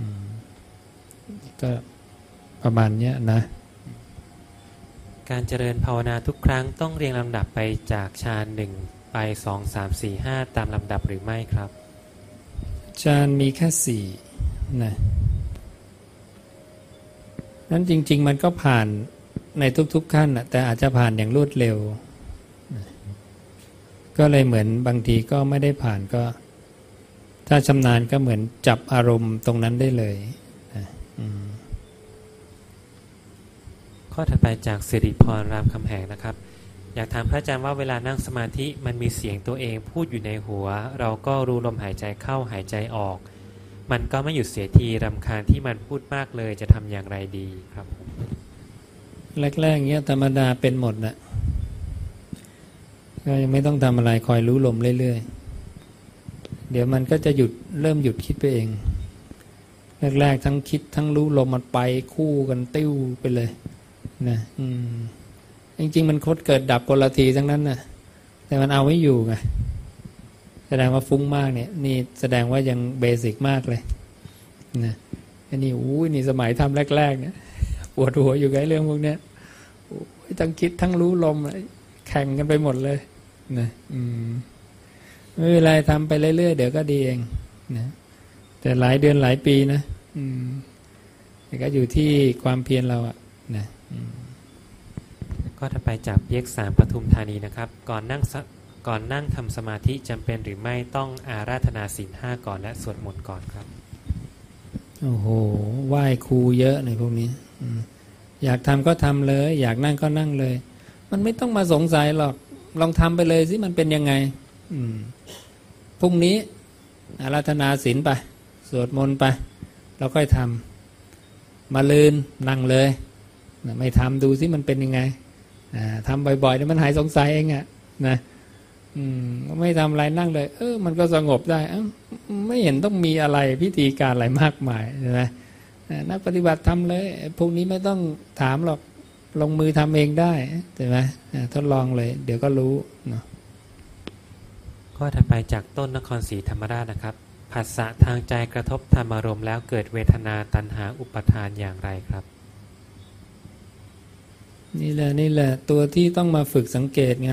ก็ประมาณนี้นะการเจริญภาวนาทุกครั้งต้องเรียงลำดับไปจากฌานหนึ่งไปสองสามสี่ห้าตามลำดับหรือไม่ครับฌานมีแค่สี่นะนั้นจริงๆมันก็ผ่านในทุกๆขั้นแต่อาจจะผ่านอย่างรวดเร็วก็เลยเหมือนบางทีก็ไม่ได้ผ่านก็ถ้าชำนาญก็เหมือนจับอารมณ์ตรงนั้นได้เลยข้อถัดไปจากสิริพรรามคำแหงนะครับอยากถามพระอาจารย์ว่าเวลานั่งสมาธิมันมีเสียงตัวเองพูดอยู่ในหัวเราก็รู้ลมหายใจเข้าหายใจออกมันก็ไม่หยุดเสียทีรำคาญที่มันพูดมากเลยจะทำอย่างไรดีครับแรกๆเงี้ยธรรมดาเป็นหมดนะก็ยังไม่ต้องทำอะไรคอยรู้ลมเรื่อยๆเดี๋ยวมันก็จะหยุดเริ่มหยุดคิดไปเองแรกๆทั้งคิดทั้งรู้ลมมันไปคู่กันติ้วไปเลยนะอืมจริงๆมันคดเกิดดับคนละทีทั้งนั้นนะแต่มันเอาไว้อยู่ไงแสดงว่าฟุ้งมากเนี่ยนี่แสดงว่ายังเบสิกมากเลยนะอันนี้อู้นี่สมัยทำแรกๆเนี่ยปวดหัวอยู่กับเรื่องพวกเนี้ยทั้งคิดทั้งรู้ลมแข่งกันไปหมดเลยนะอืมไม่เป็นไรทำไปเรื่อยๆเดี๋ยวก็ดีเองนะแต่หลายเดือนหลายปีนะอืมแต่ก็อยู่ที่ความเพียรเราอะนะก็ถ้าไปจากเยกสามปทุมธานีนะครับก่อนนั่งก่อนนั่งทำสมาธิจำเป็นหรือไม่ต้องอาราธนาศีลห้าก่อนและสวดมนต์ก่อนครับโอ้โหไหว้ครูเยอะในพวกนี้อยากทำก็ทำเลยอยากนั่งก็นั่งเลยมันไม่ต้องมาสงสัยหรอกลองทำไปเลยสิมันเป็นยังไงพรุ่งนี้อาราธนาศีลไปสวดมนต์ไปเราค่อยทำมาลืนนั่งเลยไม่ทำดูสิมันเป็นยังไงทำบ่อยๆเดี๋ยวมันหายสงสัยเองอะนะไม่ทำอะไรนั่งเลยเออมันก็สงบได้ไม่เห็นต้องมีอะไรพิธีการอะไรมากมายใช่ไหมนักปฏิบัติทำเลยพวกนี้ไม่ต้องถามหรอกลงมือทำเองได้ใช่ไหมทดลองเลยเดี๋ยวก็รู้เนาะก็ถัดไปจากต้นนครศรีธรรมราชนะครับผัสสะทางใจกระทบธรรมารมณ์แล้วเกิดเวทนาตัณหาอุปทานอย่างไรครับนี่แหละนี่แหละตัวที่ต้องมาฝึกสังเกตไง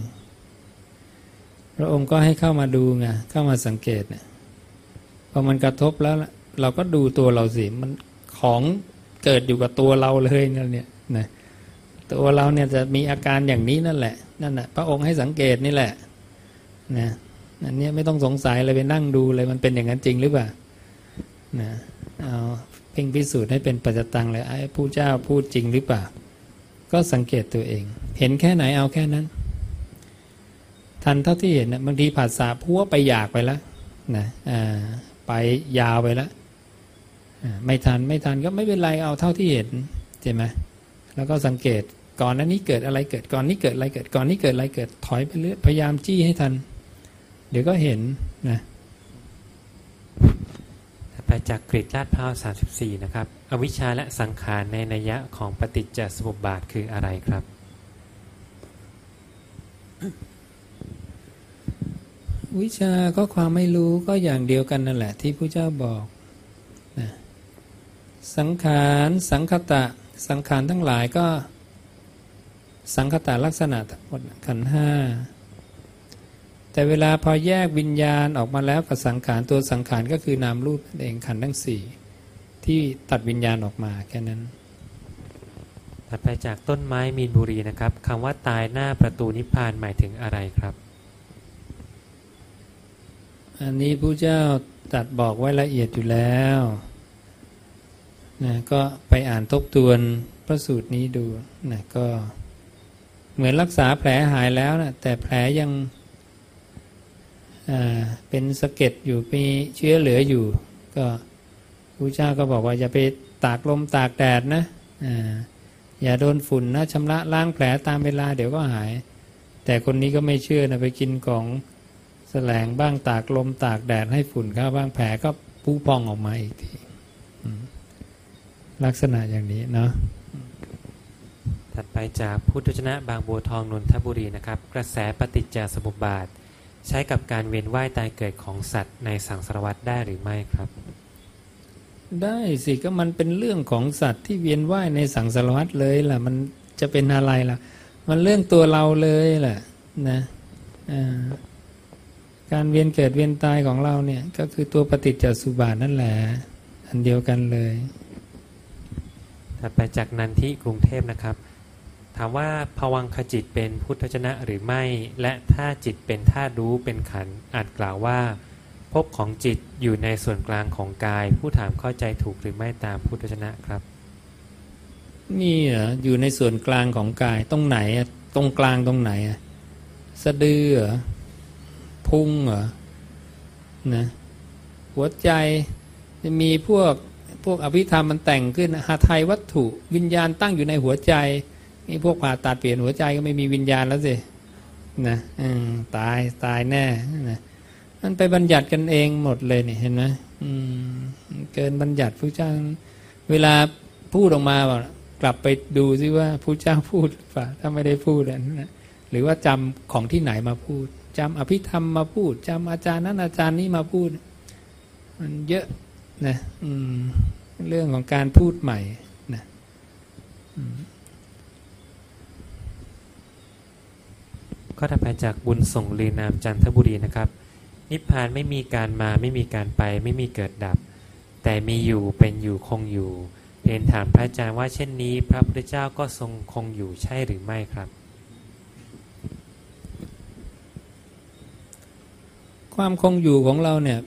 พระองค์ก็ให้เข้ามาดูไงเข้ามาสังเกตเนี่ยพอมันกระทบแล้วเราก็ดูตัวเราสิมันของเกิดอยู่กับตัวเราเลยนั่นเนี่ยนะตัวเราเนี่ยจะมีอาการอย่างนี้นั่นแหละนั่นแหละพระองค์ให้สังเกตนี่แหละนะอันนี้ไม่ต้องสงสัยเลยไปนั่งดูเลยมันเป็นอย่างนั้นจริงหรือเปล่านะเอาเพ่งพิสูจน์ให้เป็นปัจจตังเลยไอ้ผู้เจ้าพูดจริงหรือเปล่าก็สังเกตตัวเองเห็นแค่ไหนเอาแค่นั้นทันเท่าที่เห็นนะบางทีผัสสะพัวไปอยากไปแล้วนะอ่าไปยาวไปแล้วไม่ทันไม่ทันก็ไม่เป็นไรเอาเท่าที่เห็นใช่ไหมแล้วก็สังเกตก่อนนั้นนี้เกิดอะไรเกิดก่อนนี้เกิดอะไรเกิดก่อนนี้เกิดอะไรเกิดถอยไปเรื่อยพยายามจี้ให้ทันเดี๋ยวก็เห็นนะไปจากกรีฑลาดพร้าวสามสิบสี่นะครับอวิชชาและสังขารในนัยยะของปฏิจจสมุปบาทคืออะไรครับวิชาก็ความไม่รู้ก็อย่างเดียวกันนั่นแหละที่พระเจ้าบอกนะสังขารสังคตะสังขารทั้งหลายก็สังคตะลักษณะทั้งหมดขันธ์ห้าแต่เวลาพอแยกวิญญาณออกมาแล้วกับสังขารตัวสังขารก็คือนามรูปเองขันธ์ทั้งสี่ที่ตัดวิญญาณออกมาแค่นั้นถัดไปจากต้นไม้มีนบุรีนะครับคำว่าตายหน้าประตูนิพพานหมายถึงอะไรครับอันนี้พระเจ้าตรัสบอกไว้ละเอียดอยู่แล้วนะก็ไปอ่านทบทวนพระสูตรนี้ดูนะก็เหมือนรักษาแผลหายแล้วนะแต่แผลยังเป็นสะเก็ดอยู่มีเชื้อเหลืออยู่ก็พระเจ้าก็บอกว่าอย่าไปตากลมตากแดดนะอ่าอย่าโดนฝุ่นนะชำระล้างแผลตามเวลาเดี๋ยวก็หายแต่คนนี้ก็ไม่เชื่อนะไปกินของแสลงบ้างตากลมตากแดดให้ฝุ่นเข้าบ้างแผลก็พุพองออกมาอีกทีลักษณะอย่างนี้เนาะถัดไปจากพุทธวจนะบางบัวทองนนทบุรีนะครับกระแสปฏิจจสมุปบาทใช้กับการเวียนว่ายตายเกิดของสัตว์ในสังสารวัฏได้หรือไม่ครับได้สิก็มันเป็นเรื่องของสัตว์ที่เวียนว่ายในสังสารวัฏเลยล่ะมันจะเป็นอะไรล่ะมันเรื่องตัวเราเลยแหละนะการเวียนเกิดเวียนตายของเราเนี่ยก็คือตัวปฏิจจสมุปบาทนั่นแหละอันเดียวกันเลยถัดไปจากนันทิกรุงเทพนะครับถามว่าภวังคจิตเป็นพุทธวจนะหรือไม่และถ้าจิตเป็นธาตุรู้เป็นขันธ์อาจกล่าวว่าภพของจิตอยู่ในส่วนกลางของกายผู้ถามเข้าใจถูกหรือไม่ตามพุทธวจนะครับนี่เหรออยู่ในส่วนกลางของกายตรงไหนตรงกลางตรงไหนสะดือเหรอพุงเหรอนะหัวใจจะมีพวกพวกอภิธรรมมันแต่งขึ้นหาไทยวัตถุวิญญาณตั้งอยู่ในหัวใจนี่พวกผ่าตัดเปลี่ยนหัวใจก็ไม่มีวิญญาณแล้วสินะอืมตายตายแน่นะมันไปบัญญัติกันเองหมดเลยนี่เห็นไหมอืมเกินบัญญัติพระเจ้าเวลาพูดออกมาบอกกลับไปดูซิว่าพระเจ้าพูดหรือเปล่าถ้าไม่ได้พูดนะหรือว่าจำของที่ไหนมาพูดจำอภิธรรมมาพูดจำอาจารย์นั้นอาจารย์นี้มาพูดมันเยอะนะอืมเรื่องของการพูดใหม่นะก็ถัดไปจากบุญส่งลือนามจันทบุรีนะครับนิพพานไม่มีการมาไม่มีการไปไม่มีเกิดดับแต่มีอยู่เป็นอยู่คงอยู่เรียนถามพระอาจารย์ว่าเช่นนี้พระพุทธเจ้าก็ทรงคงอยู่ใช่หรือไม่ครับความคงอยู่ของเราเนี่ย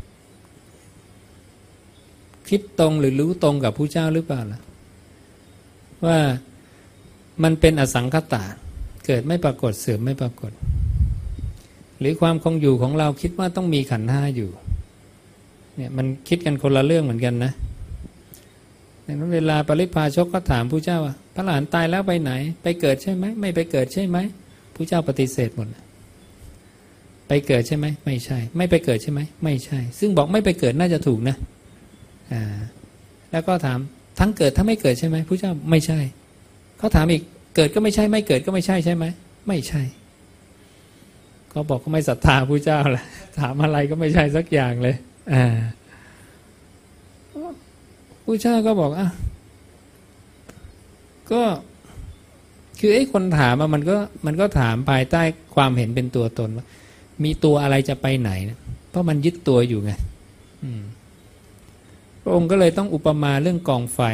คิดตรงหรือรู้ตรงกับพระเจ้าหรือเปล่าล่ะว่ามันเป็นอสังขตาเกิดไม่ปรากฏเสื่อมไม่ปรากฏหรือความคงอยู่ของเราคิดว่าต้องมีขันธ์ห้าอยู่เนี่ยมันคิดกันคนละเรื่องเหมือนกันนะดังนั้นเวลาปริพาชกก็ถามพระเจ้าว่าพระอรหันต์ตายแล้วไปไหนไปเกิดใช่ไหมไม่ไปเกิดใช่ไหมพระเจ้าปฏิเสธหมดไปเกิดใช่ไหมไม่ใช่ไม่ไปเกิดใช่ไหมไม่ใช่ซึ่งบอกไม่ไปเกิดน่าจะถูกนะอ่าแล้วก็ถามทั้งเกิดถ้าไม่เกิดใช่ไหมพระเจ้าไม่ใช่เขาถามอีกเกิดก็ไม่ใช่ไม่เกิดก็ไม่ใช่ใช่ไหมไม่ใช่เขาบอกเขาไม่ศรัทธาพระเจ้าแหละถามอะไรก็ไม่ใช่สักอย่างเลยอ่าพระเจ้าก็บอกอ่ะก็คือไอ้คนถามมันก็มันก็ถามภายใต้ความเห็นเป็นตัวตนว่ามีตัวอะไรจะไปไหนนะเพราะมันยึดตัวอยู่ไงพระองค์ก็เลยต้องอุปมาเรื่องกองไฟ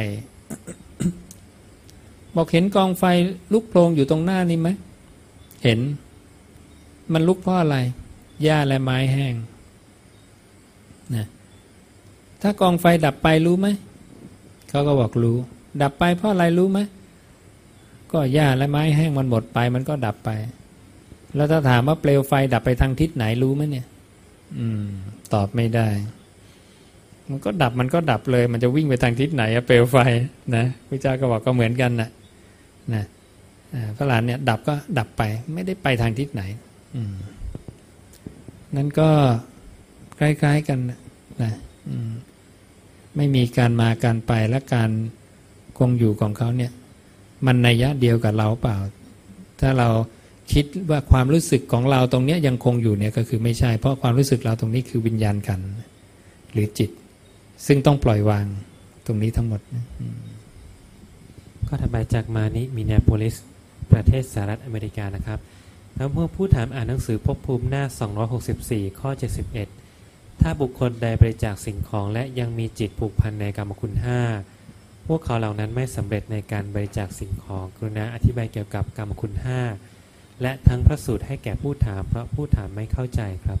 บอกเห็นกองไฟลุกโผล่อยู่ตรงหน้านี้ไหมเห็นมันลุกเพราะอะไรหญ้าและไม้แห้งนะถ้ากองไฟดับไปรู้ไหมเขาก็บอกรู้ดับไปเพราะอะไรรู้ไหมก็หญ้าและไม้แห้งมันหมดไปมันก็ดับไปแล้วถ้าถามว่าเปลวไฟดับไปทางทิศไหนรู้ไหมเนี่ยอืมตอบไม่ได้มันก็ดับมันก็ดับเลยมันจะวิ่งไปทางทิศไหนอะเปลวไฟนะพระเจ้าก็บอกก็เหมือนกันนะนะพระหลานเนี่ยดับก็ดับไปไม่ได้ไปทางทิศไหนอืมนั่นก็คล้ายๆกันนะอืมไม่มีการมาการไปและการคงอยู่ของเขาเนี่ยมันนัยยะเดียวกับเราเปล่าถ้าเราคิดว่าความรู้สึกของเราตรงนี้ยังคงอยู่เนี่ยก็คือไม่ใช่เพราะความรู้สึกเราตรงนี้คือวิญญาณขันธ์หรือจิตซึ่งต้องปล่อยวางตรงนี้ทั้งหมดก็ถัดไปจากมานิมินนาโพลิสประเทศสหรัฐอเมริกานะครับแล้วเมื่อผู้ถามอ่านหนังสือภพภูมิหน้าสองร้อยหกสิบสี่ข้อเจ็ดสิบเอ็ดถ้าบุคคลใดบริจาคสิ่งของและยังมีจิตผูกพันในกรรมคุณห้าพวกเขาเหล่านั้นไม่สำเร็จในการบริจาคสิ่งของกรุณาอธิบายเกี่ยวกับกรรมคุณห้าและทั้งพระสูตรให้แก่ผู้ถามเพราะผู้ถามไม่เข้าใจครับ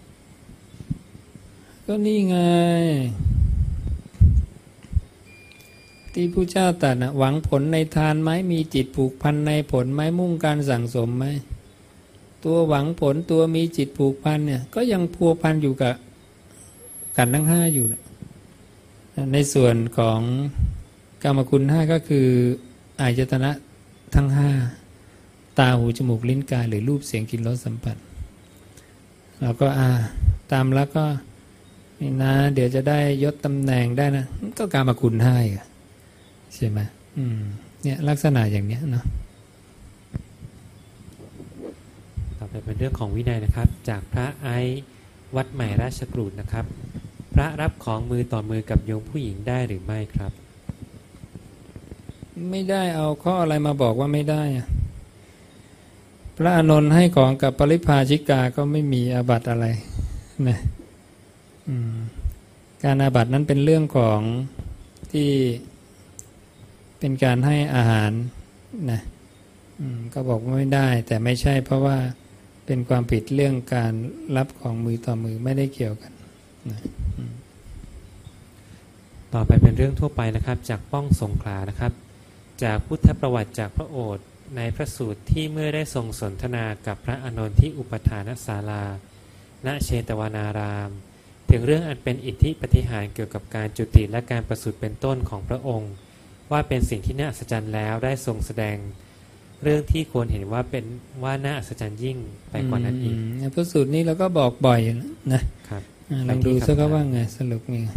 ก็นี่ไงที่ผู้เจ้าตรัสนะหวังผลในทานไหมมีจิตผูกพันในผลไหมมุ่งการสั่งสมไหมตัวหวังผลตัวมีจิตผูกพันเนี่ยก็ยังพัวพันอยู่กับกันทั้งห้าอยู่นะในส่วนของกรรมคุณห้าก็คืออายตนะทั้งห้าตาหูจมูกลิ้นกายหรือรูปเสียงกลิ่นรสสัมผัสเราก็อ่าตามแล้วก็นี่นะเดี๋ยวจะได้ยศตำแหน่งได้นะก็กรรมคุณห้าใช่ไหมอืมเนี่ยลักษณะอย่างเนี้ยเนาะต่อไปเป็นเรื่องของวินัยนะครับจากพระไอวัดใหม่ราชกรูดนะครับพระรับของมือต่อมือกับโยมผู้หญิงได้หรือไม่ครับไม่ได้เอาข้ออะไรมาบอกว่าไม่ได้อะพระอานนท์ให้ของกับปริภาชิกาก็ไม่มีอาบัติอะไรนะการอาบัตินั้นเป็นเรื่องของที่เป็นการให้อาหารนะก็บอกว่าไม่ได้แต่ไม่ใช่เพราะว่าเป็นความผิดเรื่องการรับของมือต่อมือไม่ได้เกี่ยวกันนะต่อไปเป็นเรื่องทั่วไปนะครับจากป้องสงขลานะครับจากพุทธประวัติจากพระโอษฐ์ในพระสูตรที่เมื่อได้ทรงสนทนากับพระอานนท์ที่อุปถานศาลาณเชตวนารามถึงเรื่องอันเป็นอิทธิปาฏิหาริย์เกี่ยวกับการจุติและการประสูติเป็นต้นของพระองค์ว่าเป็นสิ่งที่น่าอัศจรรย์แล้วได้ทรงแสดงเรื่องที่ควรเห็นว่าเป็นว่าน่าอัศจรรย์ยิ่งไปกว่านั้นอีกพระสูตรนี้เราก็บอกบ่อยนะครับลองดูซะก็ว่าไงสรุปไง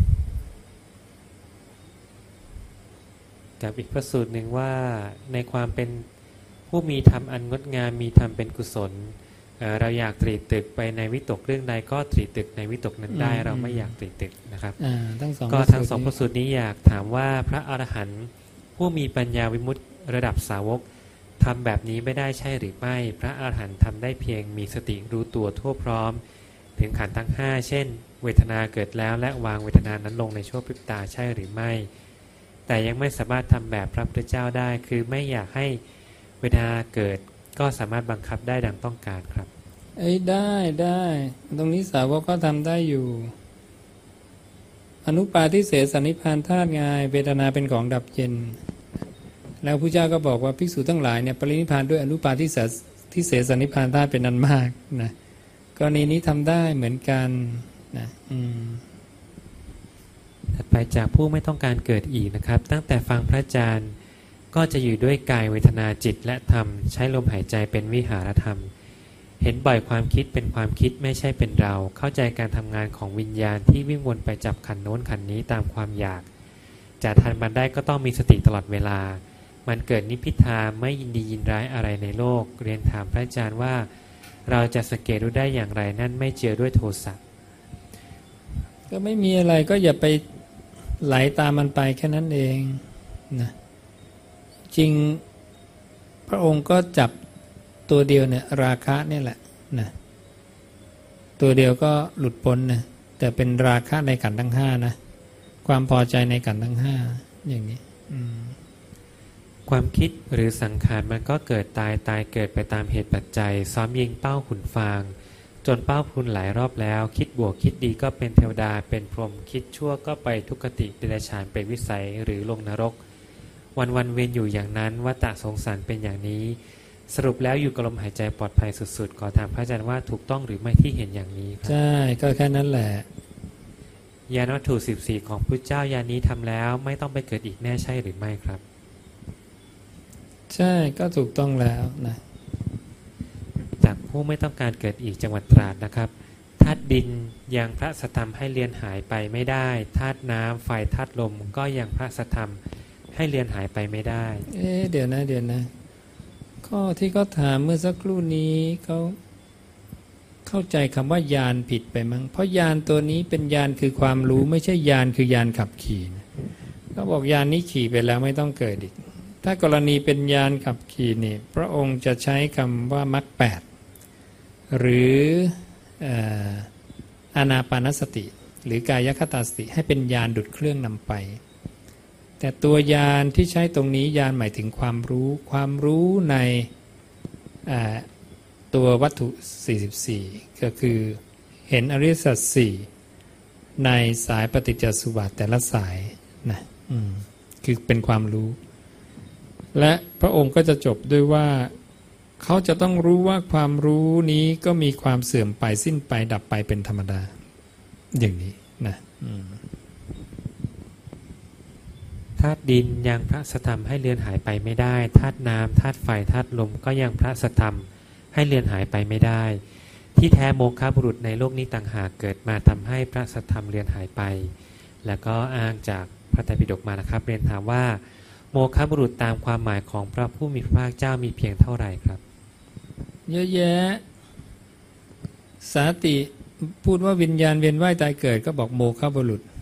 กับอีกพระสูตรหนึ่งว่าในความเป็นผู้มีธรรมอันงดงามมีธรรมเป็นกุศล เ, เราอยากตรีตึกไปในวิตกเรื่องใดก็ตรีตึกในวิตกนั้นได้เราไม่อยากตรีตึกนะครับก็ทั้งสองพระสูตรนี้อยากถามว่าพระอรหันต์ผู้มีปัญญาวิมุตติระดับสาวกทำแบบนี้ไม่ได้ใช่หรือไม่พระอรหันต์ทำได้เพียงมีสติรู้ตัวทั่วพร้อมถึงขันธ์ทั้งห้าเช่นเวทนาเกิดแล้วและวางเวทนานั้นลงในชั่วพริบตาใช่หรือไม่แต่ยังไม่สามารถทำแบบพระพุทธเจ้าได้คือไม่อยากให้เวทนาเกิดก็สามารถบังคับได้ดังต้องการครับเอ้ยได้ได้ตรงนี้สาวกก็ทำได้อยู่อนุปาทิเสสนิพพานธาตุไงเวทนาเป็นของดับเย็นแล้วพระเจ้าก็บอกว่าภิกษุทั้งหลายเนี่ยปรินิพพานด้วยอนุปาทิเสทิเสสนิพพานธาตุเป็นอันมากนะกรณีนี้ทำได้เหมือนกันนะอืมถัดไปจากผู้ไม่ต้องการเกิดอีกนะครับตั้งแต่ฟังพระอาจารย์ก็จะอยู่ด้วยกายเวทนาจิตและธรรมใช้ลมหายใจเป็นวิหารธรรมเห็นบ่อยความคิดเป็นความคิดไม่ใช่เป็นเราเข้าใจการทำงานของวิญญาณที่วิ่งวนไปจับขันโน้นขันนี้ตามความอยากจะทันมันได้ก็ต้องมีสติตลอดเวลามันเกิดนิพพิทาไม่ยินดียินร้ายอะไรในโลกเรียนถามพระอาจารย์ว่าเราจะสังเกตรู้ได้อย่างไรนั่นไม่เจือด้วยโทสะก็ไม่มีอะไรก็อย่าไปไหลตามมันไปแค่นั้นเองนะจริงพระองค์ก็จับตัวเดียวเนี่ยราคะเนี่ยแหละนะตัวเดียวก็หลุดพ้นนะแต่เป็นราคะในขันธ์ทั้งห้านะความพอใจในขันธ์ทั้งห้าอย่างนี้ความคิดหรือสังขารมันก็เกิดตายตายเกิดไปตามเหตุปัจจัยซ้อมยิงเป้าขุนฟางจนเป้าพรุนหลายรอบแล้วคิดบวกคิดดีก็เป็นเทวดาเป็นพรหมคิดชั่วก็ไปทุกขติเดรัจฉานเป็นวิสัยหรือลงนรกวันวันเวียนอยู่อย่างนั้นวัฏสงสารเป็นอย่างนี้สรุปแล้วอยู่กับลมหายใจปลอดภัยสุดๆขอถามพระอาจารย์ว่าถูกต้องหรือไม่ที่เห็นอย่างนี้ครับใช่ก็แค่นั้นแหละญาณวัตถุสิบสี่ของพุทธเจ้าญาณนี้ทำแล้วไม่ต้องไปเกิดอีกแน่ใช่หรือไม่ครับใช่ก็ถูกต้องแล้วนะจากผู้ไม่ต้องการเกิดอีกจังหวัดตราดนะครับธาตุดินยังพระสัทธรรมให้เลือนหายไปไม่ได้ธาตุน้ำไฟธาตุลมก็ยังพระสัทธรรมให้เลือนหายไปไม่ได้เอ๊ะเดี๋ยวนะเดี๋ยวนะข้อที่เขาถามเมื่อสักครู่นี้เขาเข้าใจคำว่าญาณผิดไปมั้งเพราะญาณตัวนี้เป็นญาณคือความรู้ไม่ใช่ญาณคือญาณขับขี่เขาบอกญาณนี้ขี่ไปแล้วไม่ต้องเกิดอีกถ้ากรณีเป็นญาณขับขี่นี่พระองค์จะใช้คำว่ามรรคแปดหรืออานาปานสติหรือกายคตาสติให้เป็นญาณดุจเครื่องนำไปแต่ตัวยานที่ใช้ตรงนี้ยานหมายถึงความรู้ความรู้ในตัววัตถุสี่สิบสี่ก็คือเห็นอริยสัจสี่ในสายปฏิจจสุบัติแต่ละสายนะคือเป็นความรู้และพระองค์ก็จะจบด้วยว่าเขาจะต้องรู้ว่าความรู้นี้ก็มีความเสื่อมไปสิ้นไปดับไปเป็นธรรมดาอย่างนี้นะธาตุดินยังพระสัทธรรมให้เลือนหายไปไม่ได้ธาตุน้ำธาตุไฟธาตุลมก็ยังพระสัทธรรมให้เลือนหายไปไม่ได้ที่แท้โมฆะบุรุษในโลกนี้ต่างหากเกิดมาทำให้พระสัทธรรมเลือนหายไปแล้วก็อ้างจากพระไตรปิฎกมานะครับเรียนถามว่าโมฆะบุรุษตามความหมายของพระผู้มีพระภาคเจ้ามีเพียงเท่าไหร่ครับเยอะแยะสาติพูดว่าวิญญาณเวียนว่ายตายเกิดก็บอกโมฆะบุรุษ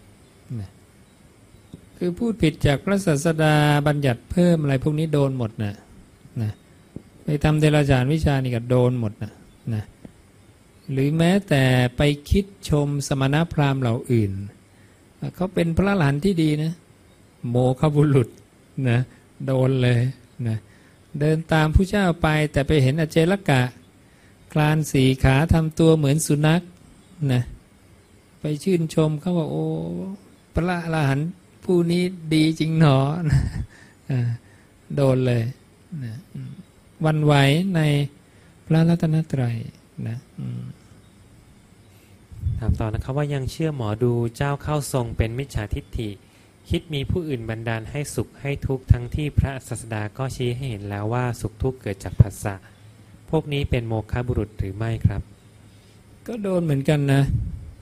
คือพูดผิดจากพระศาสดาบัญญัติเพิ่มอะไรพวกนี้โดนหมดนะนะไปทำเดรัจฉานวิชานี่ก็โดนหมดนะนะหรือแม้แต่ไปคิดชมสมณพราหมณ์เหล่าอื่นเขาเป็นพระอรหันต์ที่ดีนะโมฆะบุรุษนะโดนเลยนะเดินตามผู้เจ้าไปแต่ไปเห็นอเจลกะคลานสี่ขาทำตัวเหมือนสุนัขนะไปชื่นชมเขาว่าโอ้พระอรหันต์ผู้นี้ดีจริงหนอนะโดนเลยนะวันไหวในพระรัตนตรัยนะถามต่อนะครับว่ายังเชื่อหมอดูเจ้าเข้าทรงเป็นมิจฉาทิฏฐิคิดมีผู้อื่นบันดาลให้สุขให้ทุกข์ทั้งที่พระศาสดาก็ชี้ให้เห็นแล้วว่าสุขทุกข์เกิดจากผัสสะพวกนี้เป็นโมฆะบุรุษหรือไม่ครับก็โดนเหมือนกันนะ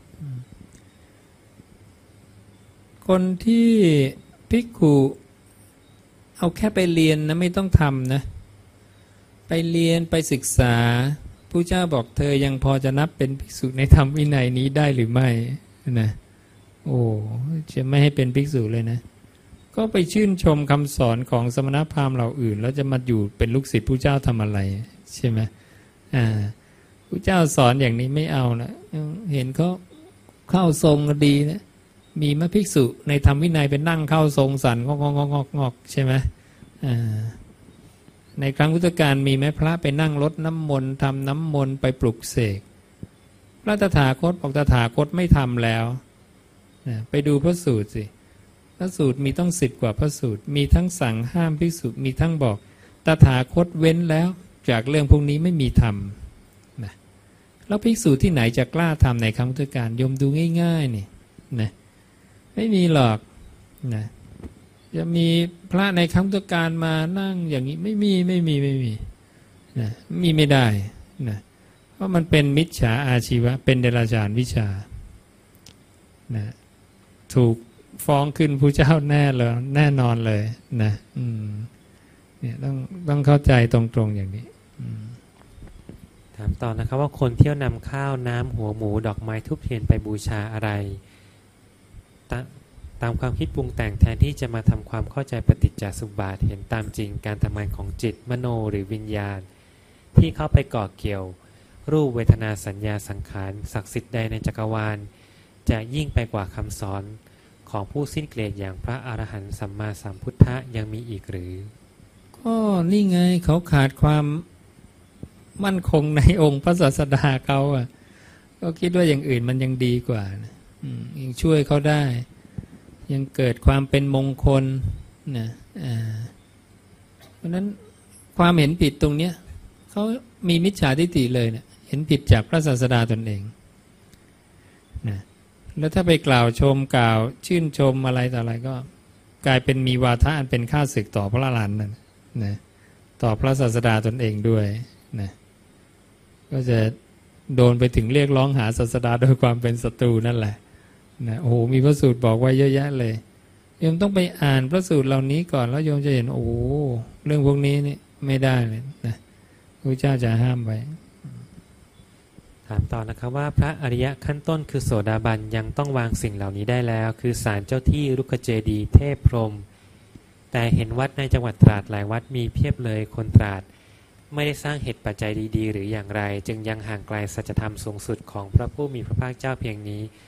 คนที่ภิกขุเอาแค่ไปเรียนนะไม่ต้องทำนะไปเรียนไปศึกษาผู้เจ้าบอกเธอยังพอจะนับเป็นภิกษุในธรรมวินัยนี้ได้หรือไม่นะโอ้จะไม่ให้เป็นภิกษุเลยนะก็ไปชื่นชมคำสอนของสมณพราหมณ์เหล่าอื่นแล้วจะมาอยู่เป็นลูกศิษย์ผู้เจ้าทำอะไรใช่ไหมอ่าผู้เจ้าสอนอย่างนี้ไม่เอานะเห็นเขาเข้าทรงก็ดีนะมีมะภิกษุในธรรมวินัยเป็นนั่งเข้าทรงสันงอกงอกงอกงอกใช่ไหมอ่าในครั้งพุทธกาลมีไหมพระไปนั่งรดน้ำมนต์ทำน้ำมนต์ไปปลุกเสกพระตถาคตบอกตถาคตไม่ทำแล้วไปดูพระสูตรสิพระสูตรมีต้องสิบกว่าพระสูตรมีทั้งสั่งห้ามภิกษุมีทั้งบอกตถาคตเว้นแล้วจากเรื่องพวกนี้ไม่มีธรรมนะแล้วภิกษุที่ไหนจะกล้าทำในครั้งพุทธกาลยมดูง่ายๆนี่นะไม่มีหรอกนะจะมีพระในครั้งพุทธกาลมานั่งอย่างนี้ไม่มีไม่มีไม่มีนะมีไม่ได้นะเพราะมันเป็นมิจฉาอาชีวะเป็นเดรัจฉานวิชานะถูกฟ้องขึ้นผู้เจ้าแน่เลยแน่นอนเลยนะอืมเนี่ยต้องต้องเข้าใจตรงๆอย่างนี้ถามต่อนะครับว่าคนเที่ยวนำข้าวน้ำหัวหมูดอกไม้ทูบเทียนไปบูชาอะไรตาตามความคิดปรุงแต่งแทนที่จะมาทำความเข้าใจปฏิจจสมุปบาทเห็นตามจริงการทำงานของจิตมโนหรือวิญญาณที่เข้าไปก่อเกี่ยวรูปเวทนาสัญญาสังขารศักดิ์สิทธิ์ใดในจักรวาลจะยิ่งไปกว่าคำสอนของผู้สิ้นเกลียดอย่างพระอรหันต์สัมมาสัมพุทธะยังมีอีกหรือก็นี่ไงเขาขาดความมั่นคงในองค์พระศาสดาเขาอ่ะก็คิดว่าอย่างอื่นมันยังดีกว่านะยังช่วยเขาได้ยังเกิดความเป็นมงคลนะอ่าเพราะนั้นความเห็นผิดตรงเนี้ยเขามีมิจฉาทิฏฐิเลยนะเห็นผิดจากพระศาสดาตนเองนะแล้วถ้าไปกล่าวชมกล่าวชื่นชมอะไรต่ออะไรก็กลายเป็นมีวาทะอันเป็นข้าศึกต่อพระอรหันต์นะต่อพระศาสดาตนเองด้วยนะก็จะโดนไปถึงเรียกร้องหาศาสดาโดยความเป็นศัตรูนั่นแหละนะโอ้โหมีพระสูตรบอกไว้เยอะแยะเลยโยมต้องไปอ่านพระสูตรเหล่านี้ก่อนแล้วโยมจะเห็นโอ้เรื่องพวกนี้นี่ไม่ได้เลยนะพระเจ้าจะห้ามไว้ถามต่อนะครับว่าพระอริยะขั้นต้นคือโสดาบันยังต้องวางสิ่งเหล่านี้ได้แล้วคือศาลเจ้าที่รุกขเจดีย์เทพพรหมแต่เห็นวัดในจังหวัดตราดหลายวัดมีเพียบเลยคนตราดไม่ได้สร้างเหตุปัจจัยดีๆหรืออย่างไรจึงยังห่างไกลสัจธรรมสูงสุดของพระผู้มีพระภาคเจ้าเพียงนี้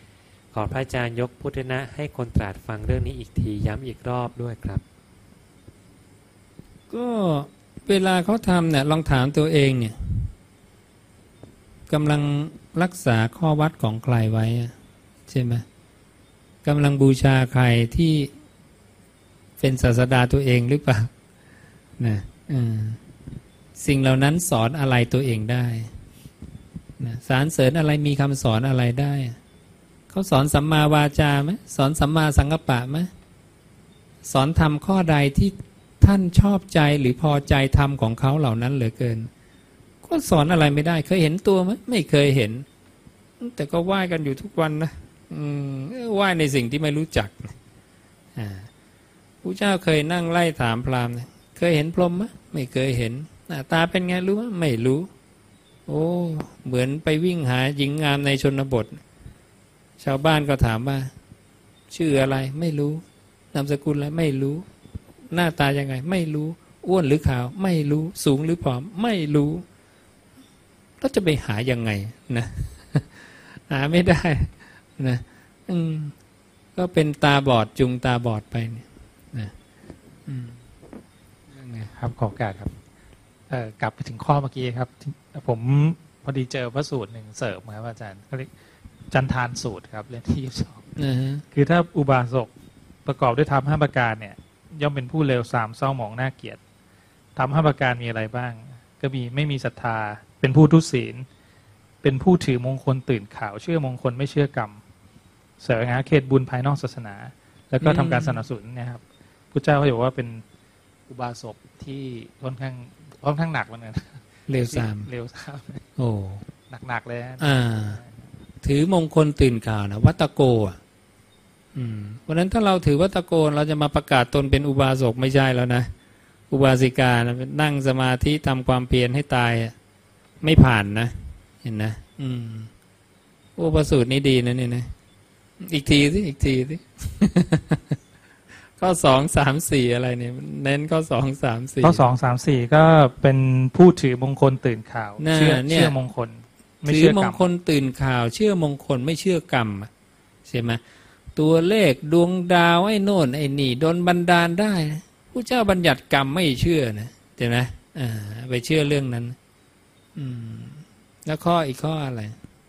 ขอพระอาจารย์ยกพุทธนะให้คนตราดฟังเรื่องนี้อีกทีย้ำอีกรอบด้วยครับก็เวลาเขาทำเนี่ยลองถามตัวเองเนี่ยกำลังรักษาข้อวัดของใครไว้ใช่ไหมกำลังบูชาใครที่เป็นศาสดาตัวเองหรือเปล่านะสิ่งเหล่านั้นสอนอะไรตัวเองได้นะสารเสริญอะไรมีคำสอนอะไรได้เขาสอนสัมมาวาจาไหมสอนสัมมาสังกัปปะไหมสอนธรรมข้อใดที่ท่านชอบใจหรือพอใจธรรมของเขาเหล่านั้นเหลือเกินก็สอนอะไรไม่ได้เคยเห็นตัวไหมไม่เคยเห็นแต่ก็ไหว้กันอยู่ทุกวันนะไหว้ในสิ่งที่ไม่รู้จักอ่าพระเจ้าเคยนั่งไล่ถามพราหมณ์เคยเห็นพรหมไหมไม่เคยเห็นหน้าตาเป็นไงรู้ไหมไม่รู้โอ้เหมือนไปวิ่งหาหญิงงามในชนบทชาวบ้านก็ถามว่าชื่ออะไรไม่รู้นามสกุลอะไรไม่รู้หน้าตายังไงไม่รู้อ้วนหรือขาวไม่รู้สูงหรือผอมไม่รู้แล้วจะไปหายังไงนะหาไม่ได้นะอืมก็เป็นตาบอดจุงตาบอดไปเนี่ยนะอืมครับขอโอกาสครับเอ่อกลับไปถึงข้อเมื่อกี้ครับผมพอดีเจอพระสูตรหนึ่งเสริมครับอาจารย์เขาเรียกจันทานสูตรครับเล่มที่ยี่สิบสองคือถ้าอุบาสกประกอบด้วยธรรมห้าประการเนี่ยย่อมเป็นผู้เลวทรามเศร้าหมองน่าเกลียดธรรมห้าประการมีอะไรบ้างก็มีไม่มีศรัทธาเป็นผู้ทุศีลเป็นผู้ถือมงคลตื่นข่าวเชื่อมงคลไม่เชื่อกรรมแสวงหาเขตบุญภายนอกศาสนาแล้วก็ทำการสนับสนุนนะครับพระเจ้าเขาบอกว่าเป็นอุบาสกที่ค่อนข้างค่อนข้างหนักเหมือนกันเลวทรามเลวทรามโอ้หนักๆเลยอ่าถือมงคลตื่นข่าวนะวัตโกอ่ะอืมเพราะฉะนั้นถ้าเราถือวัตโกเราจะมาประกาศตนเป็นอุบาสกไม่ใช่แล้วนะอุบาสิกานะนั่งสมาธิทำความเพียรให้ตายไม่ผ่านนะเห็นนะอืมโอ้ประสูตรนี้ดีนะเนี่ยนะอีกทีสิอีกทีสิข้อสองสามสี่อะไรเนี่ยเน้นข้อสองสามสี่ข้อสองสามสี่ก็เป็นผู้ถือมงคลตื่นข่าวเชื่อเชื่อมงคลถือมงคลตื่นข่าวเชื่อมงคลไม่เชื่อกรรมใช่ไหมตัวเลขดวงดาวไอ้โน่นไอ้นี่โดนบันดาลได้ผู้เจ้าบัญญัติกรรมไม่เชื่อนะใช่ไหมอ่าไปเชื่อเรื่องนั้นอืมแล้วข้ออีกข้ออะไร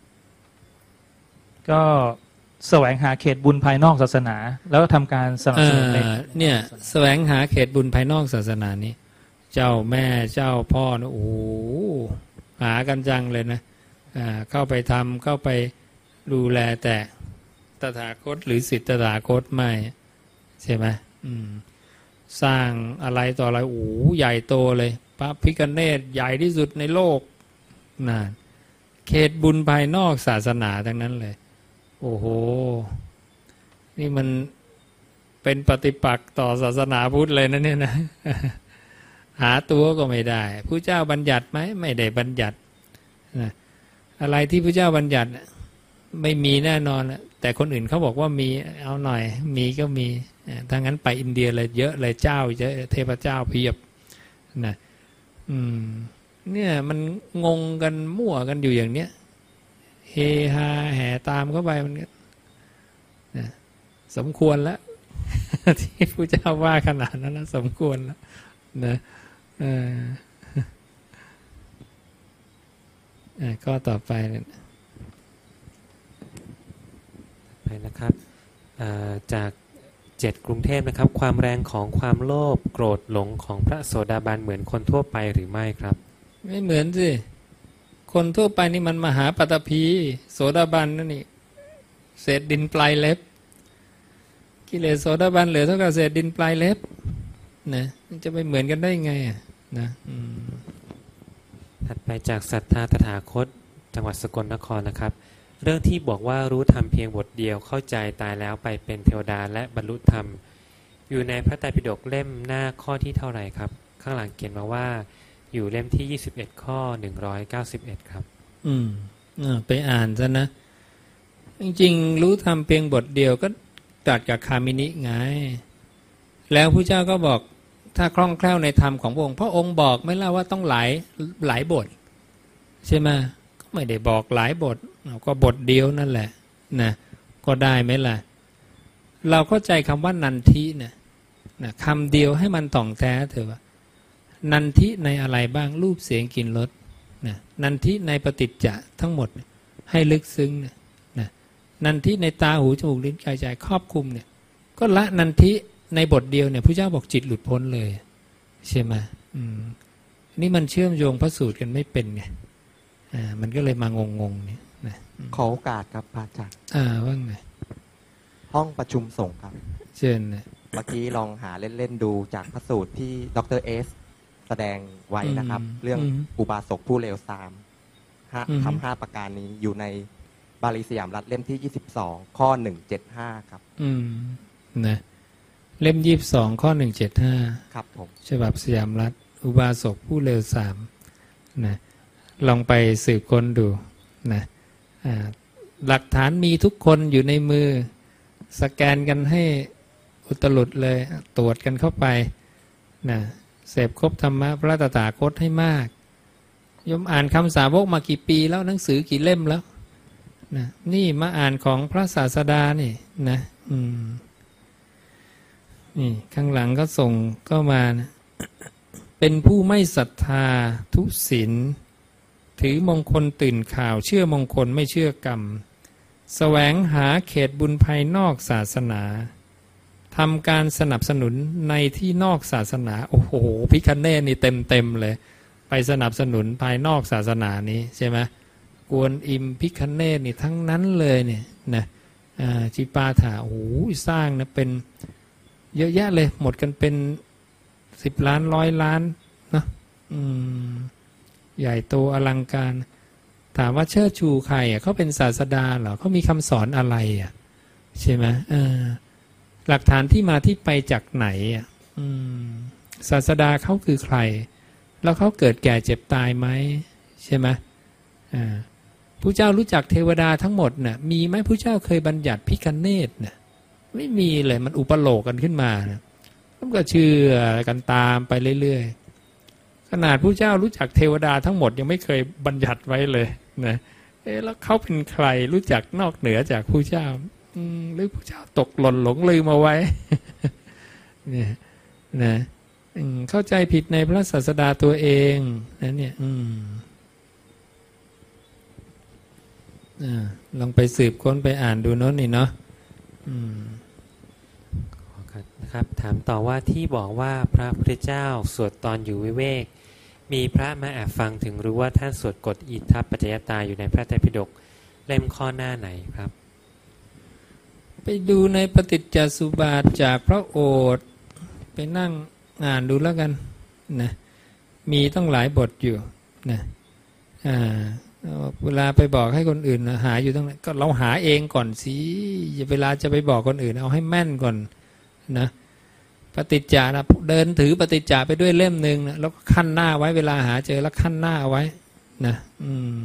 ก็แสวงหาเขตบุญภายนอกศาสนาแล้วทำการสนับสนุนเนี่ยแสวงหาเขตบุญภายนอกศาสนานี้เจ้าแม่เจ้าพ่อนะโอ้หากันจังเลยนะอ่าเข้าไปทำเข้าไปดูแลแต่ตถาคตหรือศิษย์ตถาคตไม่ใช่ไหมอืมสร้างอะไรต่ออะไรโอ้ใหญ่โตเลยพระพิฆเนศใหญ่ที่สุดในโลกนั่นเขตบุญภายนอกศาสนาทั้งนั้นเลยโอ้โหนี่มันเป็นปฏิปักษ์ต่อศาสนาพุทธเลยนะเนี่ยนะหาตัวก็ไม่ได้ผู้เจ้าบัญญัติไหมไม่ได้บัญญัตินะอะไรที่ผู้เจ้าบัญญัติไม่มีแน่นอนแต่คนอื่นเขาบอกว่ามีเอาหน่อยมีก็มีถ้างั้นไปอินเดียเลยเยอะเลยเจ้าเยอะเทพเจ้าเพียบนะอืมเนี่ยมันงงกันมั่วกันอยู่อย่างเนี้ยเฮฮาแห่ตามเข้าไปมันก็นะสมควรแล้วที่พระเจ้าว่าขนาดนั้นนะสมควรแล้วนะเออก็ต่อไปไปนะครับจากเจ็ดกรุงเทพนะครับความแรงของความโลภโกรธหลงของพระโสดาบันเหมือนคนทั่วไปหรือไม่ครับไม่เหมือนสิคนทั่วไปนี่มันมหาปัตตภีโสดาบันนั่นนี่เศษดินปลายเล็บกิเลสโสดาบันเหลือเท่ากับเศษดินปลายเล็บนะจะไปเหมือนกันได้ไงนะถัดไปจากศรัทธาตถาคตจังหวัดสกลนครนะครับเรื่องที่บอกว่ารู้ธรรมเพียงบทเดียวเข้าใจตายแล้วไปเป็นเทวดาและบรรลุธรรมอยู่ในพระไตรปิฎกเล่มหน้าข้อที่เท่าไหร่ครับข้างหลังเขียนมาว่าอยู่เล่มที่ยี่สิบเอ็ดข้อหนึ่งร้อยเก้าสิบเอ็ดครับอืมไปอ่านซะนะจริงๆรู้ธรรมเพียงบทเดียวก็ตัดกับคามินิไงแล้วพระเจ้าก็บอกถ้าคล่องแคล่วในธรรมของพระองค์พระองค์บอกไม่เล่าว่าต้องหลายหลายบทใช่ไหมก็ไม่ได้บอกหลายบทเราก็บทเดียวนั่นแหละนะก็ได้ไหมล่ะเราเข้าใจคำว่านันทิเนี่ยนะคำเดียวให้มันต่องแท้เถอะว่านันทิในอะไรบ้างรูปเสียงกลิ่นรสนะนันทิในปฏิจจะทั้งหมดให้ลึกซึ้งนะนะนันทิในตาหูจมูกลิ้นกายใจครอบคลุมเนี่ยก็ละนันทิในบทเดียวเนี่ยพระเจ้าบอกจิตหลุดพ้นเลยใช่ไหมอืมนี่มันเชื่อมโยงพระสูตรกันไม่เป็นไงอ่ามันก็เลยมางงงเนี่ยนะขอโอกาสครับพระอาจารย์อ่าว่าไงห้องประชุมสงฆ์ครับเชิญนะเมื่อกี้ลองหาเล่นๆดูจากพระสูตรที่ดรเอสแสดงไว้นะครับเรื่องอุบาสกผู้เลวทรามทำห้าประการนี้อยู่ในบาลีสยามรัฐเล่มที่ยี่สิบสองข้อหนึ่งเจ็ดห้าครับอืมนะเล่มยี่สิบสองข้อหนึ่งเจ็ดห้าครับผมฉบับสยามรัฐอุบาสกผู้เลวทรามนะลองไปสืบค้นดูนะหลักฐานมีทุกคนอยู่ในมือสแกนกันให้อุตลุดเลยตรวจกันเข้าไปนะเสพครบธรรมะพระตถาคตให้มากยมอ่านคำสาวกมากี่ปีแล้วหนังสือกี่เล่มแล้วนะนี่มาอ่านของพระศาสดานี่นะอืมนี่ข้างหลังก็ส่งก็มานะเป็นผู้ไม่ศรัทธาทุศีลถือมงคลตื่นข่าวเชื่อมงคลไม่เชื่อกรรมแสวงหาเขตบุญภายนอกศาสนาทำการสนับสนุนในที่นอกศาสนาโอ้โหพิคเนตนี่เต็มเต็มเลยไปสนับสนุนภายนอกศาสนานี้ใช่ไหมกวนอิมพิคเนตนี่ทั้งนั้นเลยเนี่ยนะจิปาถาโอ้โหสร้างนะเป็นเยอะแยะเลยหมดกันเป็นสิบล้านร้อยล้านนะอืมใหญ่โตอลังการถามว่าเชิดชูใครอ่ะเขาเป็นศาสดาเหรอเขามีคำสอนอะไรอ่ะใช่ไหมเออหลักฐานที่มาที่ไปจากไหนอ่ะอืมศาสดาเขาคือใครแล้วเขาเกิดแก่เจ็บตายไหมใช่ไหมอ่าพระเจ้ารู้จักเทวดาทั้งหมดน่ะมีไหมพระเจ้าเคยบัญญัติพิคเนตน่ะไม่มีเลยมันอุปโลกกันขึ้นมานะมันก็เชื่อกันตามไปเรื่อยๆขนาดพระเจ้ารู้จักเทวดาทั้งหมดยังไม่เคยบัญญัติไว้เลยนะเอ๊ะแล้วเขาเป็นใครรู้จักนอกเหนือจากพระเจ้าหรือพระเจ้าตกหล่นหลงลืมเอาไว้เนี่ยนะเข้าใจผิดในพระศาสดาตัวเองนะเนี่ยอืมอ่าลองไปสืบค้นไปอ่านดูโน้นนี่เนาะอืมนะครับถามต่อว่าที่บอกว่าพระพุทธเจ้าสวดตอนอยู่วิเวกมีพระมาแอบฟังถึงรู้ว่าท่านสวดกฎอิทัปปัจจยตาอยู่ในพระไตรปิฎกเล่มข้อหน้าไหนครับไปดูในปฏิจจสุบาทจากพระโอษฐ์ไปนั่งอ่านดูแล้วกันนะมีต้องหลายบทอยู่นะอ่าเวลาไปบอกให้คนอื่นหาอยู่ตรงไหนก็เราหาเองก่อนสิอย่าเวลาจะไปบอกคนอื่นเอาให้แม่นก่อนนะปฏิจจานะเดินถือปฏิจจาไปด้วยเล่มหนึ่งนะแล้วก็ขั้นหน้าไว้เวลาหาเจอแล้วขั้นหน้าไว้นะอืม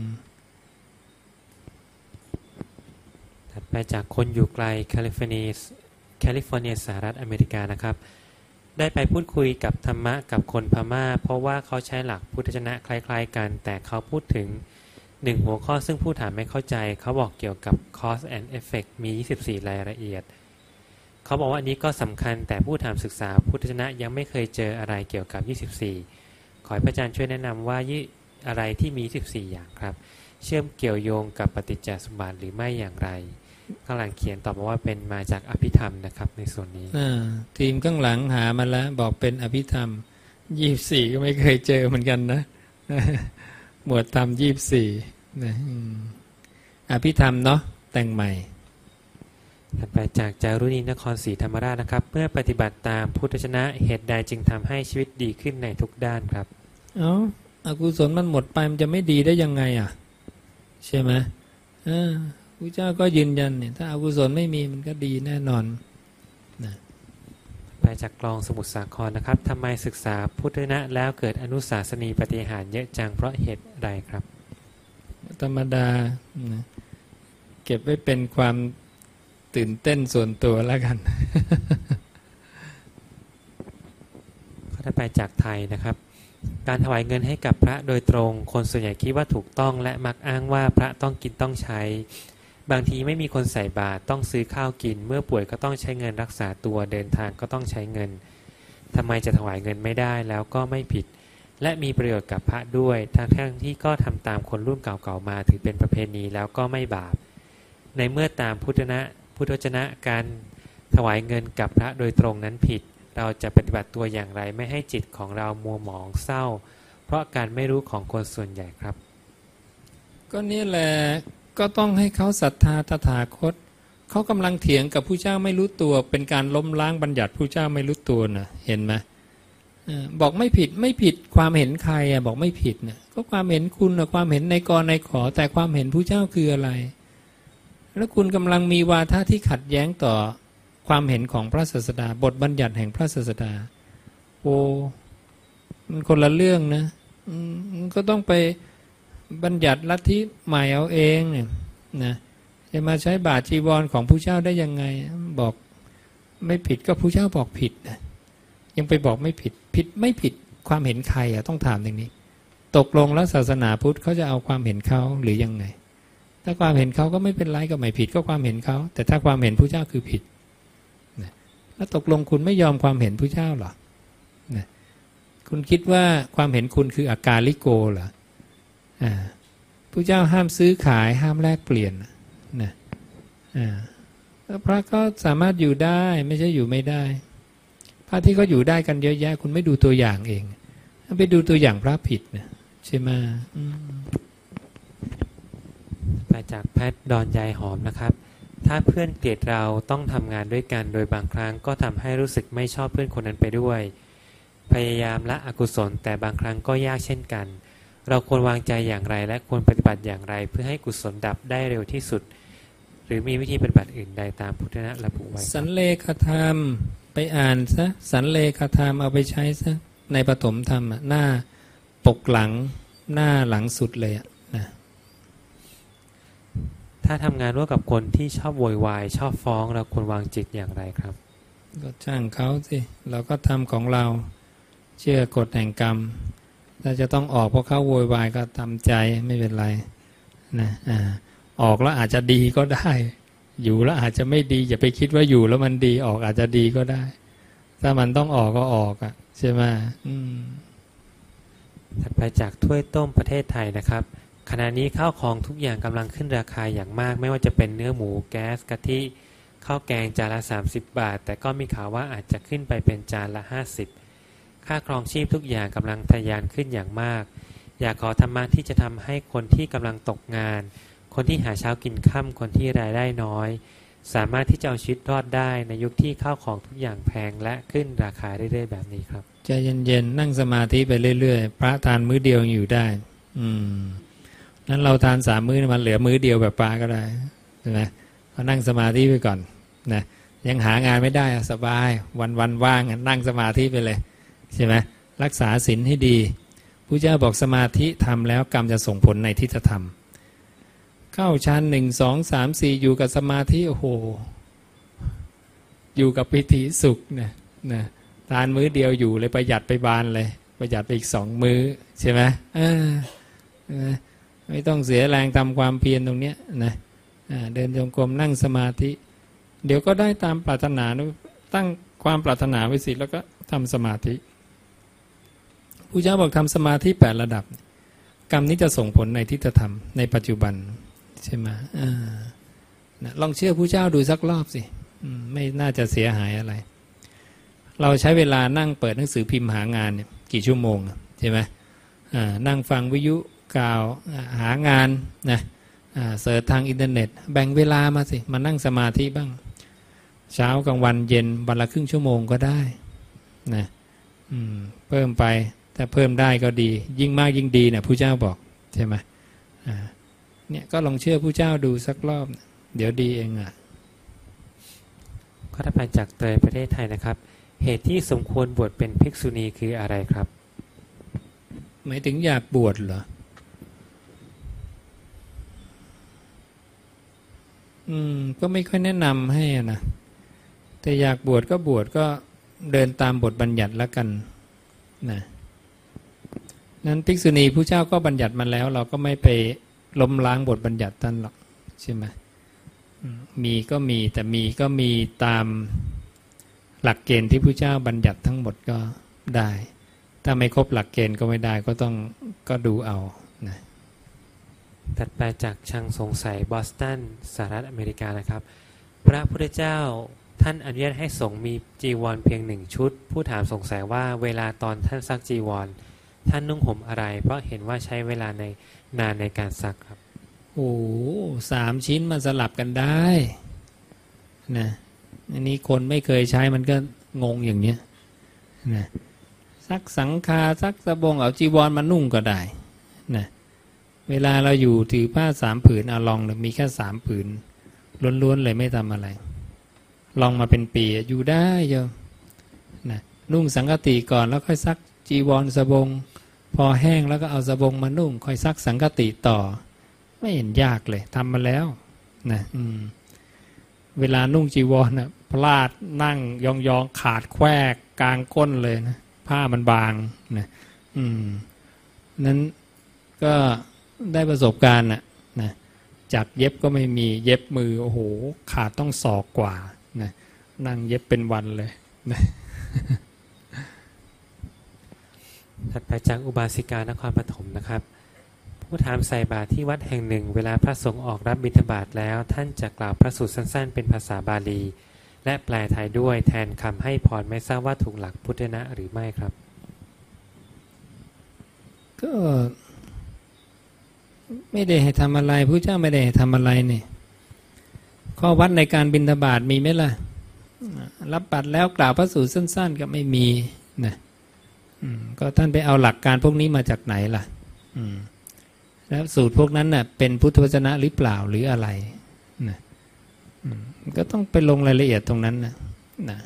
ถัดไปจากคนอยู่ไกลแคลิฟอร์เนียแคลิฟอร์เนียสหรัฐอเมริกานะครับได้ไปพูดคุยกับธรรมะกับคนพม่าเพราะว่าเขาใช้หลักพุทธชนะคล้ายๆกันแต่เขาพูดถึงหนึ่งหัวข้อซึ่งผู้ถามไม่เข้าใจเขาบอกเกี่ยวกับ cause and effect มียี่สิบสี่รายละเอียดเขาบอกว่าอันนี้ก็สำคัญแต่ผู้ถามศึกษาพุทธชนะยังไม่เคยเจออะไรเกี่ยวกับยี่สิบสี่ขอให้พระอาจารย์ช่วยแนะนำว่าอะไรที่มียี่สิบสี่อย่างครับเชื่อมเกี่ยวโยงกับปฏิจจสมุปบาทหรือไม่อย่างไรข้างหลังเขียนตอบมาว่าเป็นมาจากอภิธรรมนะครับในส่วนนี้ทีมข้างหลังหามาแล้วบอกเป็นอภิธรรมยี่สิบสี่ก็ไม่เคยเจอเหมือนกันนะหมวดธรรมยี่สิบสี่นะอภิธรรมเนาะแต่งใหม่ถัดไปจากจารุณีนครศรีธรรมราชนะครับเมื่อปฏิบัติตามพุทธชนะเหตุใดจึงทำให้ชีวิตดีขึ้นในทุกด้านครับเอ้าอกุศลมันหมดไปมันจะไม่ดีได้ยังไงอ่ะใช่ไหมเออพระเจ้าก็ยืนยันเนี่ยถ้าอกุศลไม่มีมันก็ดีแน่นอนนะไปจากกลองสมุทรสาครนะครับทำไมศึกษาพุทธชนะแล้วเกิดอนุสาสนีปาฏิหาริย์เยอะจังเพราะเหตุใดครับธรรมดานะเก็บไว้เป็นความตื่นเต้นส่วนตัวแล้วกันข้อต่อไปจากไทยนะครับการถวายเงินให้กับพระโดยตรงคนส่วนใหญ่คิดว่าถูกต้องและมักอ้างว่าพระต้องกินต้องใช้บางทีไม่มีคนใส่บาตรต้องซื้อข้าวกินเมื่อป่วยก็ต้องใช้เงินรักษาตัวเดินทางก็ต้องใช้เงินทำไมจะถวายเงินไม่ได้แล้วก็ไม่ผิดและมีประโยชน์กับพระด้วยทั้งที่ก็ทำตามคนรุ่นเก่าๆมาถือเป็นประเพณีแล้วก็ไม่บาปในเมื่อตามพุทธนะพุทธวจนะการถวายเงินกับพระโดยตรงนั้นผิดเราจะปฏิบัติตัวอย่างไรไม่ให้จิตของเรามัวหมองเศร้าเพราะการไม่รู้ของคนส่วนใหญ่ครับก็นี่แหละก็ต้องให้เขาศรัทธาตถาคตเขากำลังเถียงกับผู้เจ้าไม่รู้ตัวเป็นการล้มล้างบัญญัติผู้เจ้าไม่รู้ตัวนะเห็นไหมบอกไม่ผิดไม่ผิดความเห็นใครอ่ะบอกไม่ผิดเนี่ยก็ความเห็นคุณนะความเห็นในกรในขอแต่ความเห็นผู้เจ้าคืออะไรแล้วคุณกำลังมีวาทะที่ขัดแย้งต่อความเห็นของพระศาสดาบทบัญญัติแห่งพระศาสดาโอ้มันคนละเรื่องนะก็ต้องไปบัญญัติลัทธิใหม่เอาเองเนี่ยนะจะมาใช้บาตรจีวรของผู้เจ้าได้ยังไงบอกไม่ผิดก็ผู้เจ้าบอกผิดนะยังไปบอกไม่ผิดผิดไม่ผิดความเห็นใครอ่ะต้องถามอย่างนี้ตกลงแล้วศาสนาพุทธเขาจะเอาความเห็นเขาหรือยังไงถ้าความเห็นเขาก็ไม่เป็นไรก็ไม่ผิดก็ความเห็นเขาแต่ถ้าความเห็นผู้เจ้าคือผิดนะแล้วตกลงคุณไม่ยอมความเห็นผู้เจ้าหรอนะคุณคิดว่าความเห็นคุณคืออากาลิโกเหรออ่าผู้เจ้าห้ามซื้อขายห้ามแลกเปลี่ยนนะอ่าแล้วพระก็สามารถอยู่ได้ไม่ใช่อยู่ไม่ได้พระที่เขาอยู่ได้กันเยอะแยะคุณไม่ดูตัวอย่างเองไปดูตัวอย่างพระผิดนะใช่ไหมมาจากแพทดอนยายหอมนะครับถ้าเพื่อนเกลียดเราต้องทำงานด้วยกันโดยบางครั้งก็ทำให้รู้สึกไม่ชอบเพื่อนคนนั้นไปด้วยพยายามละอกุศลแต่บางครั้งก็ยากเช่นกันเราควรวางใจอย่างไรและควรปฏิบัติอย่างไรเพื่อให้กุศลดับได้เร็วที่สุดหรือมีวิธีปฏิบัติอื่นใดตามพุทธนะระบุไว้สันเลขธรรมไปอ่านซะสันเลขธรรมเอาไปใช้ซะในปฐมธรรมหน้าปกหลังหน้าหลังสุดเลยนะถ้าทำงานร่วมกับคนที่ชอบโวยวายชอบฟ้องเราควรวางจิตอย่างไรครับก็ช่างเขาสิเราก็ทำของเราเชื่อกฎแห่งกรรมถ้าจะต้องออกเพราะเขาโวยวายก็ทำใจไม่เป็นไรนะอ่าออกแล้วอาจจะดีก็ได้อยู่แล้วอาจจะไม่ดีอย่าไปคิดว่าอยู่แล้วมันดีออกอาจจะดีก็ได้ถ้ามันต้องออกก็ออกอ่ะใช่ไหมอืมถัดไปจากถ้วยต้มประเทศไทยนะครับขณะนี้ข้าวของทุกอย่างกำลังขึ้นราคาอย่างมากไม่ว่าจะเป็นเนื้อหมูแก๊สกะทิข้าวแกงจานละสามสิบบาทแต่ก็มีข่าวว่าอาจจะขึ้นไปเป็นจานละห้าสิบค่าครองชีพทุกอย่างกำลังทะยานขึ้นอย่างมากอยากขอธรรมะที่จะทำให้คนที่กำลังตกงานคนที่หาเช้ากินค่ำคนที่รายได้น้อยสามารถที่จะเอาชีวิตรอดได้ในยุคที่ข้าวของทุกอย่างแพงและขึ้นราคาเรื่อยๆแบบนี้ครับใจเย็นๆนั่งสมาธิไปเรื่อยๆพระทานมื้อเดียวอยู่ได้อืมนั้นเราทานสามมื้อมันเหลือมื้อเดียวแบบปลาก็ได้ใช่ไหมก็นั่งสมาธิไปก่อนนะยังหางานไม่ได้สบายวันๆว่างนั่งสมาธิไปเลยใช่ไหมรักษาศีลให้ดีพระเจ้าบอกสมาธิทำแล้วกรรมจะส่งผลในทิฏฐธรรมเข้าชั้นหนึ่งสองสามสี่อยู่กับสมาธิโอ้โหอยู่กับปิติสุขนะนะทานมื้อเดียวอยู่เลยประหยัดไปบานเลยประหยัดไปอีกสองมื้อใช่ไหมไม่ต้องเสียแรงทำความเพียรตรงเนี้ยนะเดินจงกรมนั่งสมาธิเดี๋ยวก็ได้ตามปรารถนาตั้งความปรารถนาไว้สิแล้วก็ทำสมาธิพระเจ้าบอกทำสมาธิแปดระดับกรรมนี้จะส่งผลในทิฏฐธรรมในปัจจุบันใช่ไหมนะลองเชื่อพระเจ้าดูสักรอบสิไม่น่าจะเสียหายอะไรเราใช้เวลานั่งเปิดหนังสือพิมพ์หางานเนี่ยกี่ชั่วโมงใช่ไหมนั่งฟังวิทยุกล่าวหางานนะเสิร์ชทางอินเทอร์เน็ตแบ่งเวลามาสิมานั่งสมาธิบ้างเช้ากลางวันเย็นวันละครึ่งชั่วโมงก็ได้นะเพิ่มไปถ้าเพิ่มได้ก็ดียิ่งมากยิ่งดีนะพระเจ้าบอกใช่ไหมเนี่ยก็ลองเชื่อพระเจ้าดูสักรอบเดี๋ยวดีเองอ่ะข้อถัดไปจากเตยประเทศไทยนะครับเหตุที่สมควรบวชเป็นภิกษุณีคืออะไรครับหมายถึงอยากบวชเหรออืมก็ไม่ค่อยแนะนำให้นะแต่อยากบวชก็บวชก็เดินตามบทบัญญัติแล้วกันนะนั้นภิกษุณีผู้เจ้าก็บัญญัติมาแล้วเราก็ไม่ไปล้มล้างบทบัญญัติท่านหรอกใช่ไหมมีก็มีแต่มีก็มีตามหลักเกณฑ์ที่พระเจ้าบัญญัติทั้งหมดก็ได้ถ้าไม่ครบหลักเกณฑ์ก็ไม่ได้ก็ต้องก็ดูเอานะถัดไปจากช่างสงสัยบอสตันสหรัฐอเมริกานะครับพระพุทธเจ้าท่านอนุญาตให้สงฆ์มีจีวรเพียงหนึ่งชุดผู้ถามสงสัยว่าเวลาตอนท่านซักจีวรท่านนุ่งห่มอะไรเพราะเห็นว่าใช้เวลาในนานในการซักครับโอ้สามชิ้นมันสลับกันได้นะอันนี้คนไม่เคยใช้มันก็งงอย่างเนี้ยนะซักสังฆาซักสบงเอาจีวรมานุ่งก็ได้นะเวลาเราอยู่ถือผ้าสามผืนเอาลองเลยมีแค่สามผืนล้วนๆเลยไม่ทำอะไรลองมาเป็นปีอยู่ได้โยมนะนุ่งสังฆติก่อนแล้วค่อยซักจีวรสบงพอแห้งแล้วก็เอาสบงมานุ่งค่อยซักสังฆติต่อไม่เห็นยากเลยทำมาแล้วนะอืมเวลานุ่งจีวรนะพลาดนั่งยองๆขาดแควกกลางก้นเลยนะผ้ามันบางนะอืมนั้นก็ได้ประสบการณ์นะนะจากเย็บก็ไม่มีเย็บมือโอ้โหขาดต้องศอกกว่านะนั่งเย็บเป็นวันเลยนะถัดไปจากอุบาสิกานครปฐมนะครับผู้ถามใส่บาตรที่วัดแห่งหนึ่งเวลาพระสงฆ์ออกรับบิณฑบาตแล้วท่านจะกล่าวพระสูตรสั้นๆเป็นภาษาบาลีและแปลไทยด้วยแทนคำให้พรไม่ทราบว่าถูกหลักพุทธนะหรือไม่ครับก็ไม่ได้ให้ทำอะไรพระเจ้าไม่ได้ให้ทำอะไรเนี่ยข้อวัดในการบิณฑบาตมีไหมล่ะรับบัตรแล้วกล่าวพระสูตรสั้นๆก็ไม่มีนะก็ท่านไปเอาหลักการพวกนี้มาจากไหนล่ะแล้วสูตรพวกนั้นน่ะเป็นพุทธวจนะหรือเปล่าหรืออะไรนะก็ต้องไปลงรายละเอียดตรงนั้นนะนะ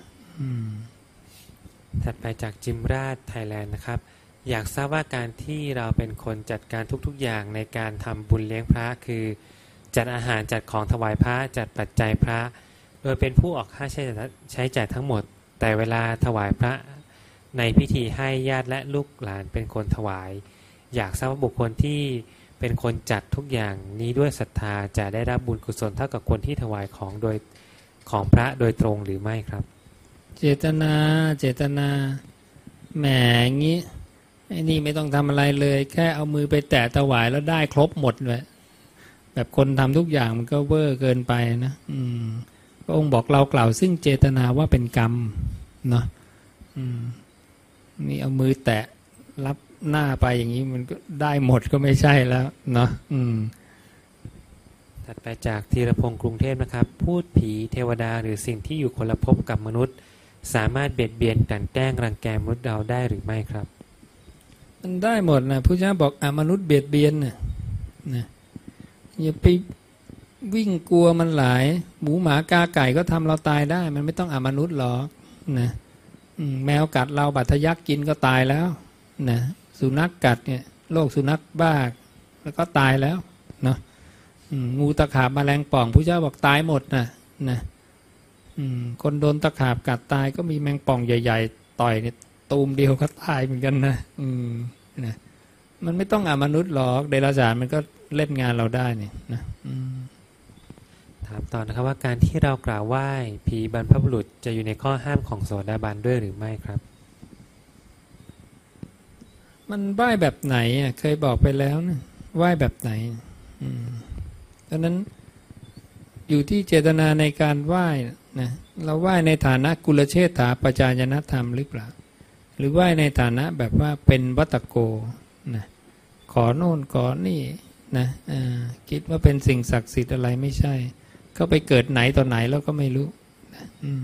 ถัดไปจากจิมราชไทยแลนด์นะครับอยากทราบว่าการที่เราเป็นคนจัดการทุกๆอย่างในการทำบุญเลี้ยงพระคือจัดอาหารจัดของถวายพระจัดปัจจัยพระโดยเป็นผู้ออกค่าใช้จ่ายใช้จ่ายทั้งหมดแต่เวลาถวายพระในพิธีให้ญาติและลูกหลานเป็นคนถวายอยากทราบว่าบุคคลที่เป็นคนจัดทุกอย่างนี้ด้วยศรัทธาจะได้รับบุญกุศลเท่ากับคนที่ถวายของโดยของพระโดยตรงหรือไม่ครับเจตนาเจตนาแหมงี้ไอ้นี่ไม่ต้องทำอะไรเลยแค่เอามือไปแตะถวายแล้วได้ครบหมดเลยแบบคนทำทุกอย่างมันก็เวอร์เกินไปนะอืมพระองค์บอกเรากล่าวซึ่งเจตนาว่าเป็นกรรมเนาะอืมนี่เอามือแตะรับหน้าไปอย่างนี้มันก็ได้หมดก็ไม่ใช่แล้วเนาะอืมถัดไปจากธีรพงศ์กรุงเทพนะครับพูดผีเทวดาหรือสิ่งที่อยู่คนละภพกับมนุษย์สามารถเบียดเบียนกลั่นแกล้งรังแกมนุษย์เราได้หรือไม่ครับมันได้หมดนะพระเจ้าบอกอมนุษย์เบียดเบียนนะนะอย่าไปวิ่งกลัวมันหลายหมูหมากาไก่ก็ทำเราตายได้มันไม่ต้องอมนุษย์หรอกนะแมวกัดเราบาดทะยักกินก็ตายแล้วนะสุนัข ก, กัดเนี่ยโรคสุนัขบ้าแล้วก็ตายแล้วเนาะงูตะขาบแมลงป่องพระเจ้าบอกตายหมดนะนะคนโดนตะขาบกัดตายก็มีแมงป่องใหญ่ๆต่อยเนี่ยตูมเดียวก็ตายเหมือนกันนะอืมนะมันไม่ต้องอมนุษย์หรอกเดรัจฉานมันก็เล่นงานเราได้นี่นะถามต่อนะครับว่าการที่เรากล่าวไหว้ผีบรรพบุรุษจะอยู่ในข้อห้ามของโสดาบันด้วยหรือไม่ครับมันไหว้แบบไหนอ่ะเคยบอกไปแล้วนะไหว้แบบไหนอืมดังนั้นอยู่ที่เจตนาในการไหว้นะเราไหว้ในฐานะกุลเชษฐาปัจจายนธรรมหรือเปล่าหรือไหว้ในฐานะแบบว่าเป็นวัตโกนะขอโน่นขอนี่นะคิดว่าเป็นสิ่งศักดิ์สิทธิ์อะไรไม่ใช่ก็ไปเกิดไหนต่อไหนแล้วก็ไม่รู้นะ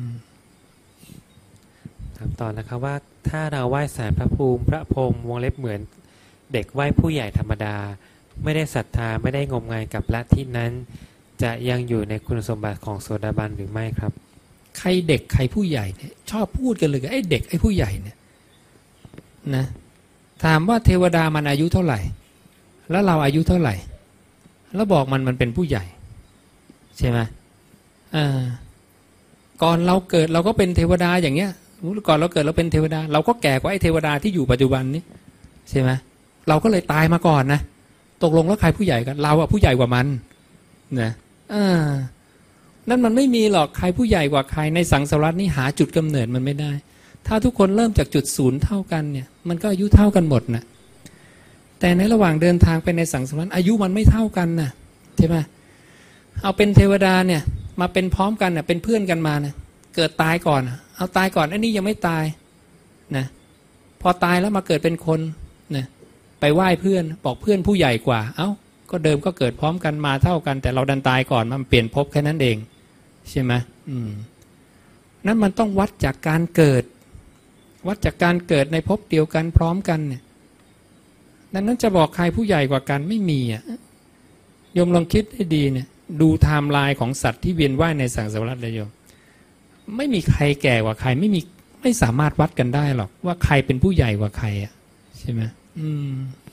ถามต่อนะครับว่าถ้าเราไหว้ศาลพระภูมิพระพรหมวงเล็บเหมือนเด็กไหว้ผู้ใหญ่ธรรมดาไม่ได้ศรัทธาไม่ได้งมงายกับลัทธินั้นจะยังอยู่ในคุณสมบัติของโสดาบันหรือไม่ครับใครเด็กใครผู้ใหญ่เนี่ยชอบพูดกันเลยไอ้เด็กไอ้ผู้ใหญ่เนี่ยนะถามว่าเทวดามันอายุเท่าไหร่แล้วเราอายุเท่าไหร่แล้วบอกมันมันเป็นผู้ใหญ่ใช่ไหมอ่าก่อนเราเกิดเราก็เป็นเทวดาอย่างเงี้ยก่อนเราเกิดเราเป็นเทวดาเราก็แก่กว่าไอ้เทวดาที่อยู่ปัจจุบันนี้ใช่ไหมเราก็เลยตายมาก่อนนะตกลงแล้วใครผู้ใหญ่กันเราอะผู้ใหญ่กว่ามันนะอ่านั่นมันไม่มีหรอกใครผู้ใหญ่กว่าใครในสังสารวัฏนี้หาจุดกำเนิดมันไม่ได้ถ้าทุกคนเริ่มจากจุดศูนย์เท่ากันเนี่ยมันก็อายุเท่ากันหมดนะแต่ในระหว่างเดินทางไปในสังสารวัฏอายุมันไม่เท่ากันนะใช่ไหมเอาเป็นเทวดาเนี่ยมาเป็นพร้อมกันเน่ยเป็นเพื่อนกันมาเนี่ยเกิดตายก่อนเอาตายก่อนไอ้นี่ยังไม่ตายนะพอตายแล้วมาเกิดเป็นคนนะไปไหว้เพื่อนบอกเพื่อนผู้ใหญ่กว่าเอ้าก็เดิมก็เกิดพร้อมกันมาเท่ากันแต่เราดันตายก่อนมันเปลี่ยนภพแค่นั้นเองใช่ไหมอืมนั้นมันต้องวัดจากการเกิดวัดจากการเกิดในภพเดียวกันพร้อมกันเนี่ยดังนั้นจะบอกใครผู้ใหญ่กว่ากันไม่มีอ่ะโยมลองคิดให้ดีเนี่ยดูไทม์ไลน์ของสัตว์ที่เวียนว่ายในสังสารวัฏเลยโยมไม่มีใครแก่กว่าใครไม่มีไม่สามารถวัดกันได้หรอกว่าใครเป็นผู้ใหญ่กว่าใครอ่ะใช่ไหมอืม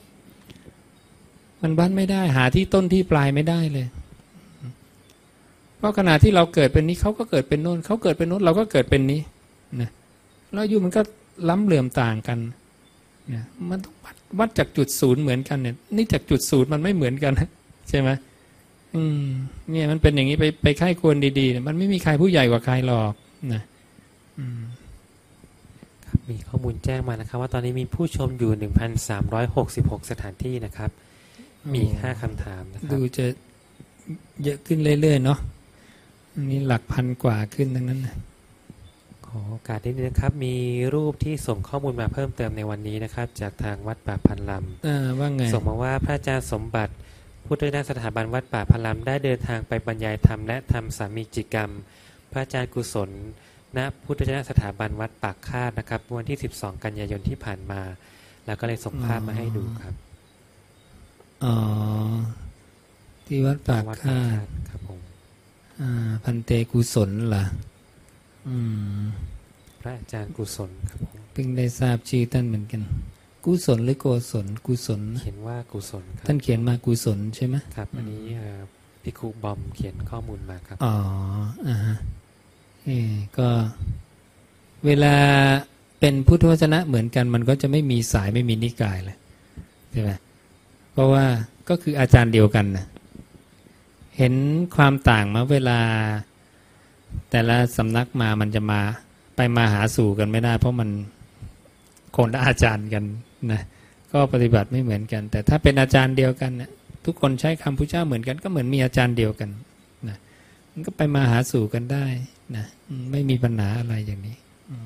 มันวัดไม่ได้หาที่ต้นที่ปลายไม่ได้เลยเพราะขณะที่เราเกิดเป็นนี้เขาก็เกิดเป็นโน้นเขาเกิดเป็นโน้นเราก็เกิดเป็นนี้นะแล้วอยู่มันก็ล้ำเหลื่อมต่างกันนะมันต้องวัดวัดจากจุดศูนย์เหมือนกันเนี่ยนี่จากจุดศูนย์มันไม่เหมือนกันใช่ไหมอืมเนี่ยมันเป็นอย่างนี้ไปไปไข้ควรดีๆมันไม่มีใครผู้ใหญ่กว่าใครหรอกนะอืมครับมีข้อมูลแจ้งมานะครับว่าตอนนี้มีผู้ชมอยู่ หนึ่งพันสามร้อยหกสิบหก สถานที่นะครับมีห้าคำถามนะครับดูจะเยอะขึ้นเรื่อยๆเนาะอันนี้หลักพันกว่าขึ้นทั้งนั้นนะขอโอกาสนิดนึงนะครับมีรูปที่ส่งข้อมูลมาเพิ่มเติมในวันนี้นะครับจากทางวัดป่าพันลำว่าไงส่งมาว่าพระอาจารย์สมบัติพุทธนาสถาบันวัดป่าพันลำได้เดินทางไปบรรยายธรรมและทำสามีจิกรรมพระอาจารย์กุศลณพุทธนาสถาบันวัดปากคาดนะครับวันที่สิบสองกันยายนที่ผ่านมาแล้วก็เลยส่งภาพมาให้ดูครับอ๋อที่วัดปากคาดครับผมอ่าพันเตกุศลเหรออืมพระอาจารย์กุศลครับผมเพิ่งได้ทราบชื่อท่านเหมือนกันกุศลหรือโกศลกุศลเขียนว่ากุศลครับท่านเขียนมากุศลใช่ไหมครับอันนี้พิคุบอมเขียนข้อมูลมาครับอ๋ออ่าฮะเออก็เวลาเป็นพุทธวจนะเหมือนกันมันก็จะไม่มีสายไม่มีนิกายเลยใช่ไหมเพราะว่าก็คืออาจารย์เดียวกันนะเห็นความต่างมาเวลาแต่ละสำนักมามันจะมาไปมาหาสู่กันไม่ได้เพราะมันคนละอาจารย์กันนะก็ปฏิบัติไม่เหมือนกันแต่ถ้าเป็นอาจารย์เดียวกันนะทุกคนใช้คำพุทธเจ้าเหมือนกันก็เหมือนมีอาจารย์เดียวกันนะมันก็ไปมาหาสู่กันได้นะไม่มีปัญหาอะไรอย่างนี้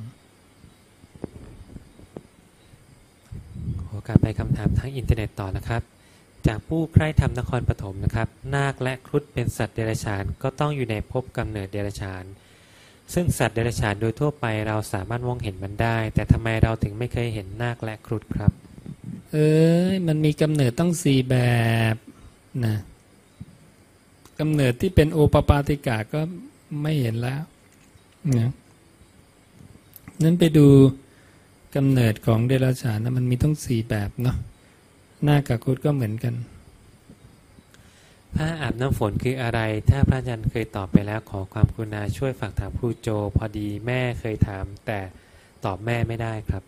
ขอการไปคำถามทางอินเทอร์เน็ตต่อนะครับจากผู้ใคร่ธรรมนครปฐมนะครับนาคและครุฑเป็นสัตว์เดรัจฉานก็ต้องอยู่ในภพกำเนิดเดรัจฉานซึ่งสัตว์เดรัจฉานโดยทั่วไปเราสามารถมองเห็นมันได้แต่ทำไมเราถึงไม่เคยเห็นนาคและครุฑครับเอ้ยมันมีกำเนิดต้องสี่แบบนะกำเนิดที่เป็นโอปปาติกะก็ไม่เห็นแล้วนะนั้นไปดูกำเนิดของเดรัจฉานนะมันมีต้องสี่แบบเนาะนาคกับครุฑก็เหมือนกันผ้าอาบน้ำฝนคืออะไรถ้าพระอาจารย์เคยตอบไปแล้วขอความกรุณาช่วยฝากถามครูโจพอดีแม่เคยถามแต่ตอบแม่ไม่ได้ครับ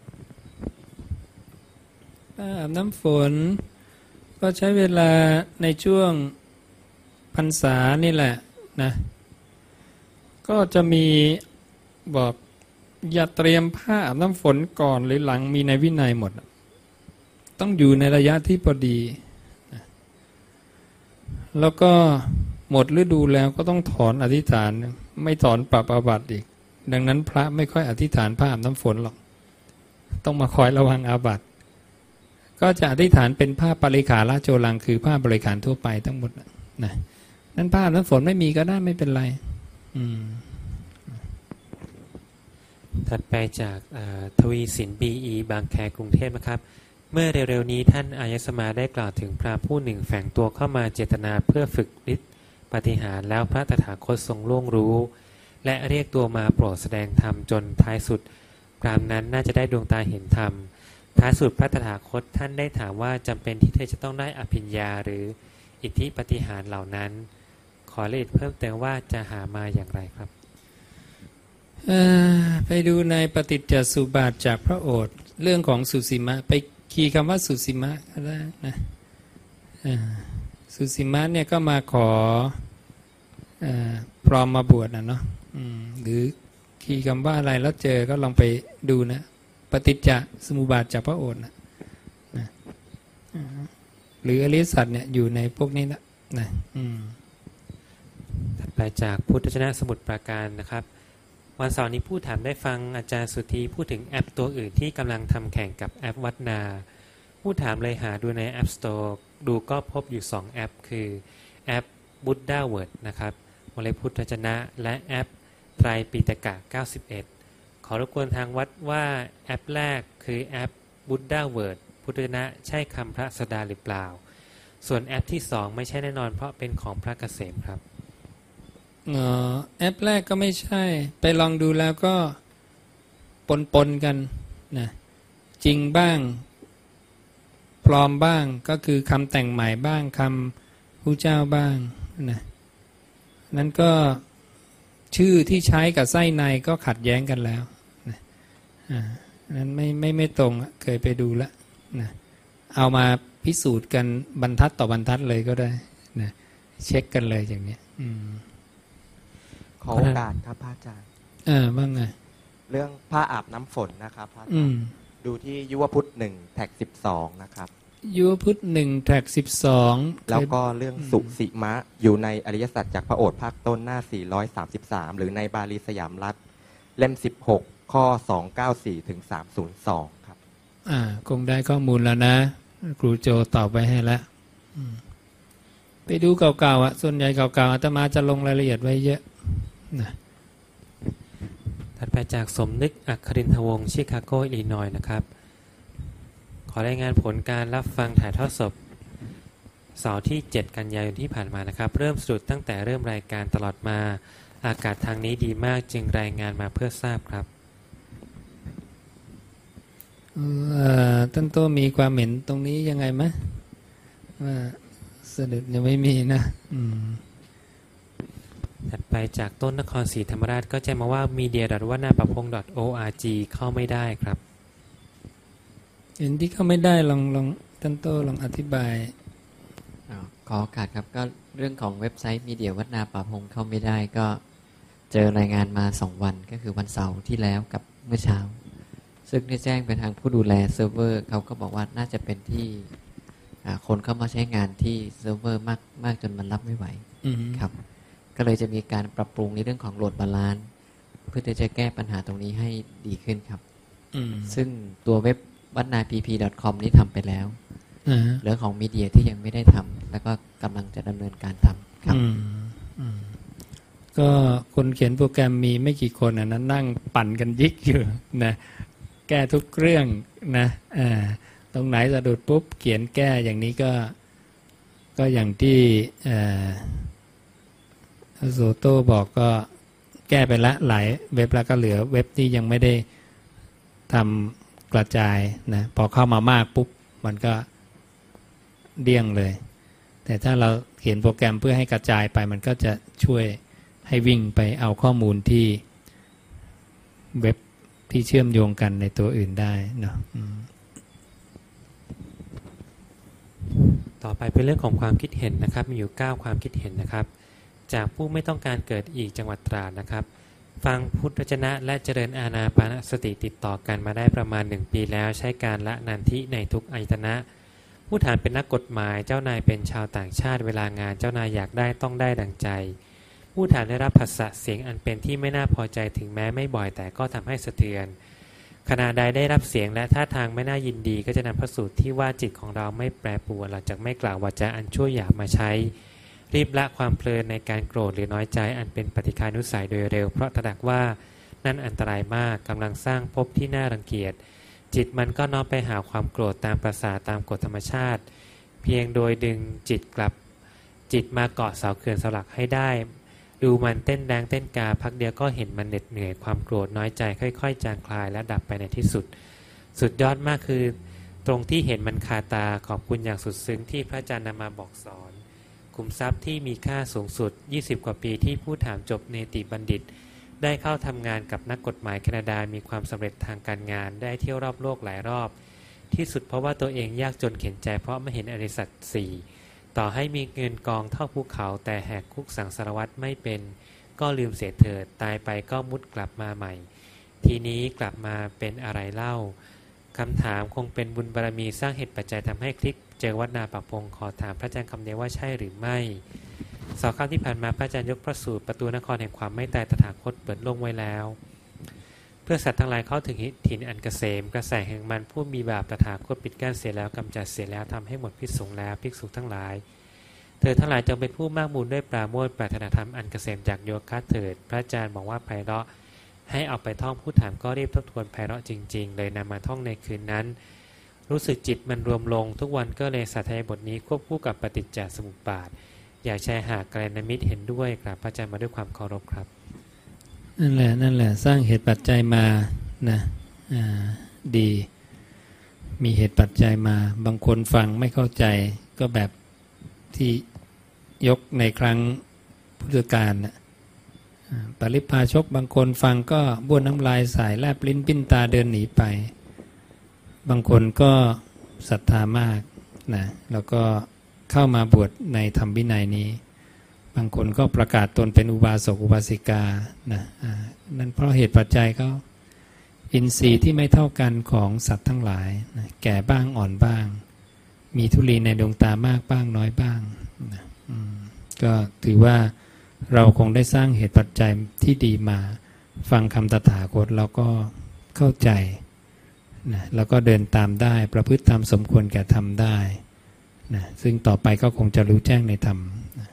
ผ้าอาบน้ำฝนก็ใช้เวลาในช่วงพรรษานี่แหละนะก็จะมีบอกอย่าเตรียมผ้าอาบน้ำฝนก่อนหรือหลังมีในวินัยหมดต้องอยู่ในระยะที่พอดีนะแล้วก็หมดฤดูแล้วก็ต้องถอนอธิษฐานไม่ถอนปรับอาบัติอีกดังนั้นพระไม่ค่อยอธิษฐานผ้าอาบน้ำฝนหรอกต้องมาคอยระวังอาบัติก็จะอธิษฐานเป็นผ้าปริขาราโจรังคือผ้าบริขารทั่วไปทั้งหมดนะนั้นผ้าอาบน้ำฝนไม่มีก็ได้ไม่เป็นไรอืมถัดไปจากทวีสิน บี อี บางแคกรุงเทพนะครับเมื่อเร็วๆนี้ท่านอายสมาได้กล่าวถึงพระผู้หนึ่งแฝงตัวเข้ามาเจตนาเพื่อฝึกฤทธิ์ปาฏิหาริย์แล้วพระตถาคตทรงล่วงรู้และเรียกตัวมาโปรดแสดงธรรมจนท้ายสุดพราหมณ์นั้นน่าจะได้ดวงตาเห็นธรรมท้ายสุดพระตถาคตท่านได้ถามว่าจำเป็นที่เธอจะต้องได้อภิญญาหรืออิทธิปาฏิหาริย์เหล่านั้นขอรายละเอียดเพิ่มเติมว่าจะหามาอย่างไรครับไปดูในปฏิจจสุบาทจากพระโอษฐ์เรื่องของสุสีมะไปคีย์คำว่าสุสีมะก็ได้นะสุสีมะเนี่ยก็มาขอพร้อมมาบวชนะเนาะหรือคีย์คำว่าอะไรแล้วเจอก็ลองไปดูนะปฏิจจสมุปบาทจากพระโอษฐ์นะนะหรืออริยสัจเนี่ยอยู่ในพวกนี้นะนะถัดไปจากพุทธชนะสมุทรปราการนะครับวันเสาร์นี้ผู้ถามได้ฟังอาจารย์สุธีพูดถึงแอปตัวอื่นที่กำลังทำแข่งกับแอปวัดนาผู้ถามเลยหาดูใน App Store ดูก็พบอยู่สองแอปคือแอป Buddha Word นะครับวงเล็บพุทธชนะและแอปไตรปิฎกะเก้าสิบเอ็ดขอรบกวนทางวัดว่าแอปแรกคือแอป Buddha Word พุทธชนะใช่คำพระสดาหรือเปล่าส่วนแอปที่สองไม่ใช่แน่นอนเพราะเป็นของพระเกษมครับอ๋อแอปแรกก็ไม่ใช่ไปลองดูแล้วก็ปนๆกันนะจริงบ้างปลอมบ้างก็คือคำแต่งใหม่บ้างคำผู้เจ้าบ้างนะนั้นก็ชื่อที่ใช้กับไส้ในก็ขัดแย้งกันแล้วนะอ่านั้นไม่ไม่ไม่ตรงเคยไปดูแล้วนะเอามาพิสูจน์กันบรรทัดต่อบรรทัดเลยก็ได้นะเช็คกันเลยอย่างนี้อืมขอโอกาสครับพระอาจารย์อ่าว่าไงเรื่องผ้าอาบน้ำฝนนะครับพระอาจารย์ดูที่ยุวพุทธหนึ่งแท็กสิบสองนะครับยุวพุทธหนึ่งแท็กสิบสองแล้วก็เรื่องสุสีมะอยู่ในอริยสัจจากพระโอษฐ์ภาคต้นหน้าสี่ร้อยสามสิบสามหรือในบาลีสยามรัฐเล่มสิบหกข้อสองเก้าสี่ถึงสามศูนย์สองครับอ่าคงได้ข้อมูลแล้วนะครูโจตอบไปให้แล้วไปดูเก่าๆอ่ะส่วนใหญ่เก่าๆอาตมาจะลงรายละเอียดไว้เยอะนะถัดไปจากสมนึกอัครินทวงศ์ชิคาโกอิลลินอยส์นะครับขอรายงานผลการรับฟังถ่ายทอดสดเสาร์ที่เจ็ดกันยายนที่ผ่านมานะครับเริ่มสะดุดตั้งแต่เริ่มรายการตลอดมาอากาศทางนี้ดีมากจึงรายงานมาเพื่อทราบครับท่านโตมีความเห็นตรงนี้ยังไงไหมว่าสะดุดยังไม่มีนะอืมถัดไปจากต้นนครศรีธรรมราชก็แจ้งมาว่า มีเดีย ดอท วัดนาประพง ดอท โอ อาร์ จี เข้าไม่ได้ครับเห็นที่เข้าไม่ได้ลองลองท่านโตลองอธิบายขอโอกาสครับก็เรื่องของเว็บไซต์มีเดียวัดนาป่าพงเข้าไม่ได้ก็เจอรายงานมาสองวันก็คือวันเสาร์ที่แล้วกับเมื่อเช้าซึ่งได้แจ้งไปทางผู้ดูแลเซิร์ฟเวอร์เขาก็บอกว่าน่าจะเป็นที่คนเข้ามาใช้งานที่เซิร์ฟเวอร์มากมากจนมันรับไม่ไหวครับก็เลยจะมีการปรับปรุงในเรื่องของโหลดบาลานซ์เพื่อจะแก้ปัญหาตรงนี้ให้ดีขึ้นครับซึ่งตัวเว็บวัดนา พี พี ดอท คอม นี้ทำไปแล้วเหลือของมีเดียที่ยังไม่ได้ทำแล้วก็กำลังจะดำเนินการทำครับก็คนเขียนโปรแกรมมีไม่กี่คนนะนั่งปั่นกันยิกอยู่นะแก้ทุกเรื่องนะอ่าตรงไหนสะดุดปุ๊บเขียนแก้อย่างนี้ก็ก็อย่างที่โซโต้บอกก็แก้ไปละหลายเว็บแล้วก็เหลือเว็บที่ยังไม่ได้ทำกระจายนะพอเข้ามามากปุ๊บมันก็เดี่ยงเลยแต่ถ้าเราเขียนโปรแกรมเพื่อให้กระจายไปมันก็จะช่วยให้วิ่งไปเอาข้อมูลที่เว็บที่เชื่อมโยงกันในตัวอื่นได้เนาะต่อไปเป็นเรื่องของความคิดเห็นนะครับมีอยู่เก้าความคิดเห็นนะครับจากผู้ไม่ต้องการเกิดอีกจังหวัดตราดนะครับฟังพุทธวจนะและเจริญอานาปานสติติดต่อกันมาได้ประมาณหนึ่งปีแล้วใช้การละนันทิในทุกอายตนะผู้ถามเป็นนักกฎหมายเจ้านายเป็นชาวต่างชาติเวลางานเจ้านายอยากได้ต้องได้ดังใจผู้ถามได้รับภาษาเสียงอันเป็นที่ไม่น่าพอใจถึงแม้ไม่บ่อยแต่ก็ทำให้สะเทือนขณะใดได้รับเสียงและท่าทางไม่น่ายินดีก็จะนำพระสูตรที่ว่าจิตของเราไม่แปรปรวนหลังจากไม่กล่าววาจาอันชั่วหยาบมาใช้รีบละความเพลินในการโกรธหรือน้อยใจอันเป็นปฏิฆานุสัยโดยเร็วเพราะตระหนักว่านั่นอันตรายมากกำลังสร้างภพที่น่ารังเกียจจิตมันก็น้อมไปหาความโกรธตามประสาตามกฎธรรมชาติเพียงโดยดึงจิตกลับจิตมาเกาะเสาเขื่อนเสาหลักให้ได้ดูมันเต้นแดงเต้นกาพักเดียวก็เห็นมันเหน็ดเหนื่อยความโกรธน้อยใจค่อยๆจางคลายและดับไปในที่สุดสุดยอดมากคือตรงที่เห็นมันคาตาขอบคุณอย่างสุดซึ้งที่พระอาจารย์นำมาบอกสอนขุมทรัพย์ที่มีค่าสูงสุดยี่สิบกว่าปีที่ผู้ถามจบเนติบัณฑิตได้เข้าทำงานกับนักกฎหมายแคนาดามีความสำเร็จทางการงานได้เที่ยวรอบโลกหลายรอบที่สุดเพราะว่าตัวเองยากจนเข็ญใจเพราะไม่เห็นอริยสัจสี่ต่อให้มีเงินกองเท่าภูเขาแต่แหกคุกสังสารวัตรไม่เป็นก็ลืมเสียเถิดตายไปก็มุดกลับมาใหม่ทีนี้กลับมาเป็นอะไรเล่าคำถามคงเป็นบุญบารมีสร้างเหตุปัจจัยทำให้คลิกเจอวัดนาปากพงขอถามพระอาจารย์คำเดียวว่าใช่หรือไม่สองคำที่ผ่านมาพระอาจารย์ยกพระสูตรประตูนครแห่งความไม่ตายตถาคตเปิดโล่งไว้แล้วเพื่อสัตว์ทั้งหลายเข้าถึงถิ่นอันเกษมกระแสแห่งมันผู้มีบาปตถาคตปิดกั้นเสียแล้วกำจัดเสียแล้วทำให้หมดพิษสงแล้วภิกษุทั้งหลายเธอทั้งหลายจงเป็นผู้มากบุญด้วยปราโมทย์ปรารถนาธรรมอันเกษมจากโยคะเถิดพระอาจารย์บอกว่าไพเราะให้เอาไปท่องผู้ถามก็รีบทบทวนไพเราะจริงๆเลยนำมาท่องในคืนนั้นรู้สึกจิตมันรวมลงทุกวันก็เลยสาธยายบทนี้ควบคู่กับปฏิจจสมุปบาทอยากแชร์หากกัลยาณมิตรเห็นด้วยกราบพระอาจารย์มาด้วยความเคารพครับนั่นแหละนั่นแหละสร้างเหตุปัจจัยมานะดีมีเหตุปัจจัยมาบางคนฟังไม่เข้าใจก็แบบที่ยกในครั้งพุทธกาลนะปริพาชกบางคนฟังก็บ้วนน้ำลายสายแลบลิ้นปิ้นตาเดินหนีไปบางคนก็ศรัทธามากนะแล้วก็เข้ามาบวชในธรรมวินัยนี้บางคนก็ประกาศตนเป็นอุบาสกอุบาสิกานะนั่นเพราะเหตุปัจจัยก็อินทรีย์ที่ไม่เท่ากันของสัตว์ทั้งหลายนะแก่บ้างอ่อนบ้างมีธุลีในดวงตามากบ้างน้อยบ้างนะก็ถือว่าเราคงได้สร้างเหตุปัจจัยที่ดีมาฟังคำตถาคตแล้วก็เข้าใจนะแล้วก็เดินตามได้ประพฤติตามสมควรแก่ธรรมได้นะซึ่งต่อไปก็คงจะรู้แจ้งในธรรมนะ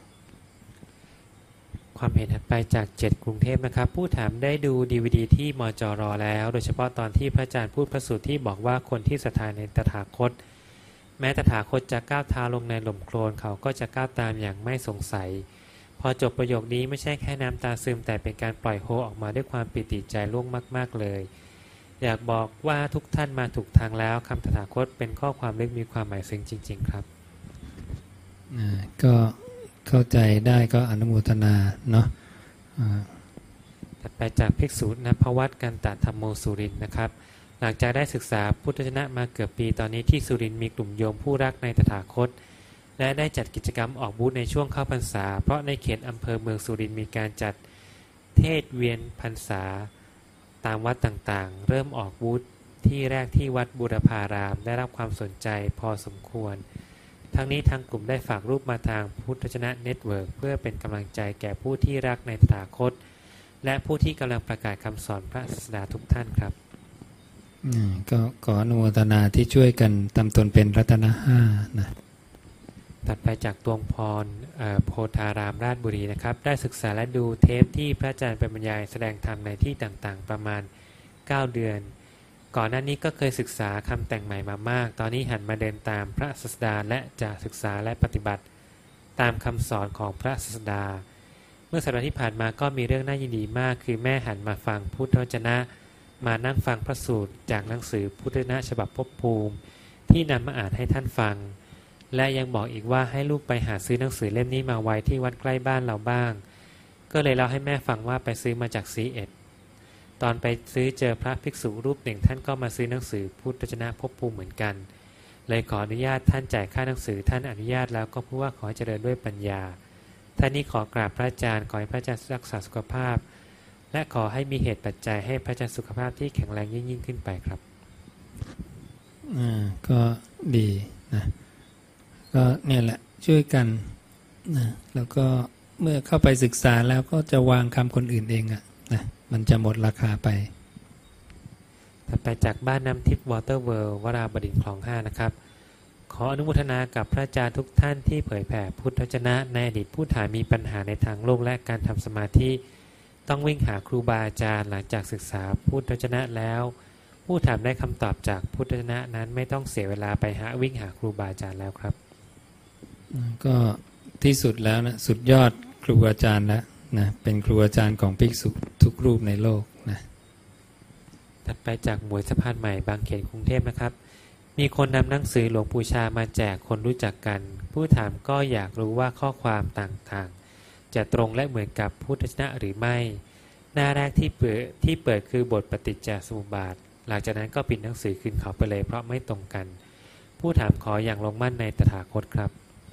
ความเห็นถัดไปจากเจ็ดกรุงเทพนะครับผู้ถามได้ดู ดี วี ดี ที่มจร.แล้วโดยเฉพาะตอนที่พระอาจารย์พูดพระสูตรที่บอกว่าคนที่ศรัทธาในตถาคตแม้ตถาคตจะก้าวเท้าลงในหล่มโคลนเขาก็จะก้าวตามอย่างไม่สงสัยพอจบประโยคนี้ไม่ใช่แค่น้ำตาซึมแต่เป็นการปล่อยโฮออกมาด้วยความปิติใจล่วงมากๆเลยอยากบอกว่าทุกท่านมาถูกทางแล้วคำตถาคตเป็นข้อความลึกมีความหมายซึ้งจริงๆครับก็เข้าใจได้ก็อนุโมทนาเนาะถัดไปจากภิกษุณภวัตกันตธรรมโมสุรินทร์นะครับหลังจากได้ศึกษาพุทธวจนะมาเกือบปีตอนนี้ที่สุรินทร์มีกลุ่มโยมผู้รักในตถาคตและได้จัดกิจกรรมออกบูธในช่วงเข้าพรรษาเพราะในเขตอำเภอเมืองสุรินทร์มีการจัดเทศเวียนพรรษาตามวัดต่างๆเริ่มออกบูธที่แรกที่วัดบูรพารามได้รับความสนใจพอสมควรทั้งนี้ทางกลุ่มได้ฝากรูปมาทางพุทธวจนะเน็ตเวิร์กเพื่อเป็นกำลังใจแก่ผู้ที่รักในตถาคตและผู้ที่กำลังประกาศคำสอนพระศาสดาทุกท่านครับก็ขออนุโมทนาที่ช่วยกันทำตนเป็นรัตนะห้านะตัดไปจากตวงพรโพธารามราชบุรีนะครับได้ศึกษาและดูเทปที่พระอาจารย์เป็นบรรยายแสดงธรรมในที่ต่างๆประมาณเก้าเดือนก่อนหน้านี้ก็เคยศึกษาคำแต่งใหม่มามากตอนนี้หันมาเดินตามพระศาสดาและจะศึกษาและปฏิบัติตามคำสอนของพระศาสดาเมื่อสัปดาห์ที่ผ่านมาก็มีเรื่องน่ายินดีมากคือแม่หันมาฟังพุทธวจนะมานั่งฟังพระสูตรจากหนังสือพุทธวจนะฉบับภพภูมิที่นำมาอ่านให้ท่านฟังและยังบอกอีกว่าให้ลูกไปหาซื้อหนังสือเล่มนี้มาไว้ที่วัดใกล้บ้านเราบ้างก็เลยเล่าให้แม่ฟังว่าไปซื้อมาจากซีเอ็ดตอนไปซื้อเจอพระภิกษุรูปหนึ่งท่านก็มาซื้อหนังสือพุทธวจนะภพภูมิเหมือนกันเลยขออนุญาตท่านจ่ายค่าหนังสือท่านอนุญาตแล้วก็พูดว่าขอเจริญด้วยปัญญาท่านนี้ขอกราบพระอาจารย์ขอให้พระอาจารย์รักษาสุขภาพและขอให้มีเหตุปัจจัยให้พระอาจารย์สุขภาพที่แข็งแรงยิ่งยิ่งขึ้นไปครับอ่าก็ดีนะก็เนี่ยแหละช่วยกันนะแล้วก็เมื่อเข้าไปศึกษาแล้วก็จะวางคำคนอื่นเองอ่ะนะมันจะหมดราคาไปถัดไปจากบ้านน้ำทิพย์วอเตอร์เวิลด์วราบดินทร์คลองห้านะครับขออนุโมทนากับพระอาจารย์ทุกท่านที่เผยแผ่พุทธวจนะในอดีตผู้ถามมีปัญหาในทางโลกและการทำสมาธิต้องวิ่งหาครูบาอาจารย์หลังจากศึกษาพุทธวจนะแล้วผู้ถามได้คำตอบจากพุทธวจนะนั้นไม่ต้องเสียเวลาไปหาวิ่งหาครูบาอาจารย์แล้วครับก็ที่สุดแล้วนะสุดยอดครูอาจารย์แล้วนะเป็นครูอาจารย์ของภิกษุทุกรูปในโลกนะถัดไปจากหมวยสะพานใหม่บางเขนกรุงเทพนะครับมีคนนำหนังสือหลวงปู่ชามาแจกคนรู้จักกันผู้ถามก็อยากรู้ว่าข้อความต่างๆจะตรงและเหมือนกับพุทธวจนะหรือไม่หน้าแรกที่เปิดที่เปิดคือบทปฏิจจสมุปบาทหลังจากนั้นก็ปิดหนังสือคืนเขาไปเลยเพราะไม่ตรงกันผู้ถามขออย่างลงมั่นในตถาคตครับ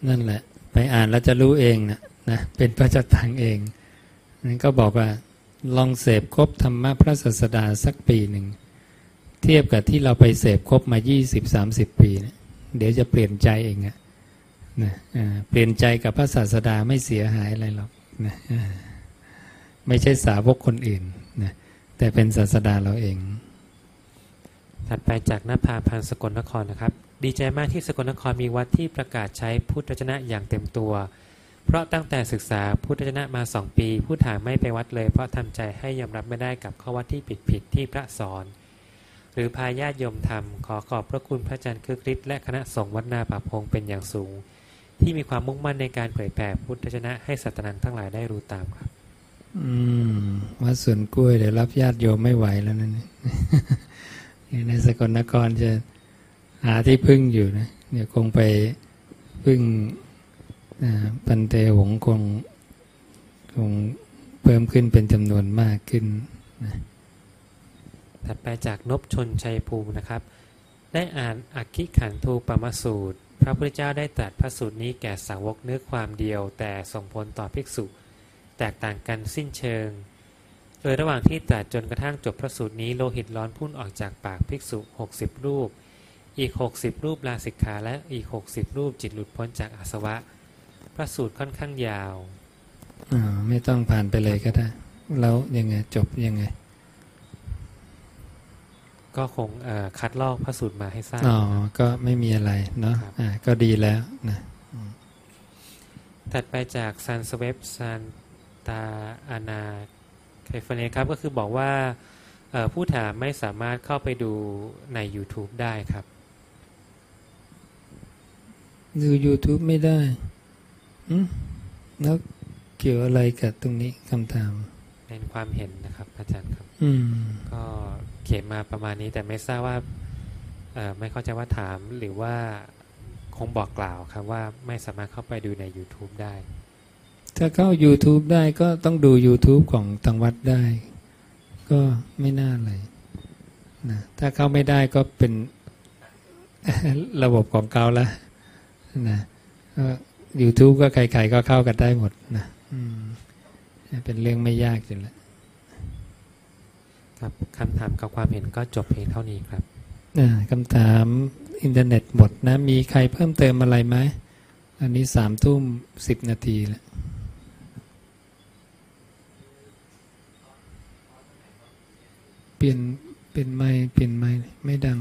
นั่นแหละไปอ่านแล้วจะรู้เองนะนะเป็นพระเจ้าตรังเองนั่นก็บอกว่าลองเสพครบธรรมะพระศาสดาสักปีหนึ่งเทียบกับที่เราไปเสพครบมา ยี่สิบ สามสิบ ปีนะเดี๋ยวจะเปลี่ยนใจเองนะนะเปลี่ยนใจกับพระศาสดาไม่เสียหายอะไรหรอกนะไม่ใช่สาวกคนอื่นนะแต่เป็นศาสดาเราเองถัดไปจากนภาพันธ์สกลนครนะครับดีใจมากที่สกลนครมีวัดที่ประกาศใช้พุทธวจนะอย่างเต็มตัวเพราะตั้งแต่ศึกษาพุทธวจนะมาสองปีผู้ถามไม่ไปวัดเลยเพราะทำใจให้ยอมรับไม่ได้กับข้อวัดที่ผิดๆที่พระสอนหรือพาญาติโยมทำขอขอบพระคุณพระอาจารย์คึกฤทธิ์และคณะสงฆ์วัดนาป่าพงเป็นอย่างสูงที่มีความมุ่งมั่นในการเผยแผ่พุทธวจนะให้สัตว์นั้นทั้งหลายได้รู้ตามครับอืมวัดสวนกล้วยเดี๋ยวรับญาติโยมไม่ไหวแล้วนั่นในสกลนครจะหาที่พึ่งอยู่นะเนี่ยคงไปพึ่งปันเตหงคงคงเพิ่มขึ้นเป็นจำนวนมากขึ้นนะถัดไปจากนพชนชัยภูมินะครับได้อ่านอักขิขันธูปมสูตรพระพุทธเจ้าได้ตรัสพระสูตรนี้แก่สาวกเนื้อความเดียวแต่ส่งผลต่อภิกษุแตกต่างกันสิ้นเชิงโดยระหว่างที่ตรัสจนกระทั่งจบพระสูตรนี้โลหิตร้อนพุ่งออกจากปากภิกษุหกสิบรูปอีกหกสิบรูปลาสิกขาและอีกหกสิบรูปจิตหลุดพ้นจากอาสวะพระสูตรค่อนข้างยาวอ่าไม่ต้องผ่านไปเลยก็ได้แล้วยังไงจบยังไงก็คงคัดลอกพระสูตรมาให้ทราบอ๋อก็ไม่มีอะไรเนาะอ่าก็ดีแล้วนะถัดไปจากซันสเวฟซันตาอานาไคฟเนครับก็คือบอกว่าผู้ถามไม่สามารถเข้าไปดูใน YouTube ได้ครับดู YouTube ไม่ได้แล้วเกี่ยวอะไรกับตรงนี้คำถามเป็นความเห็นนะครับอาจารย์ครับก็เขียนมาประมาณนี้แต่ไม่ทราบว่าไม่เข้าใจว่าถามหรือว่าคงบอกกล่าวครับว่าไม่สามารถเข้าไปดูใน YouTube ได้ถ้าเข้า YouTube ได้ก็ต้องดู YouTube ของทางวัดได้ก็ไม่น่าเลยนะถ้าเข้าไม่ได้ก็เป็นระบบของเขาแล้วนะก็ YouTube ก็ใครๆก็เข้ากันได้หมดนะเป็นเรื่องไม่ยากจริงแหละครับคำถามกับความเห็นก็จบเพียงเท่านี้ครับคำถามอินเทอร์เน็ตหมดนะมีใครเพิ่มเติมอะไรไหมอันนี้สามทุ่มสิบนาทีแล้วเปลี่ยนเป็นไมค์เปลี่ยนไมค์ไม่ดัง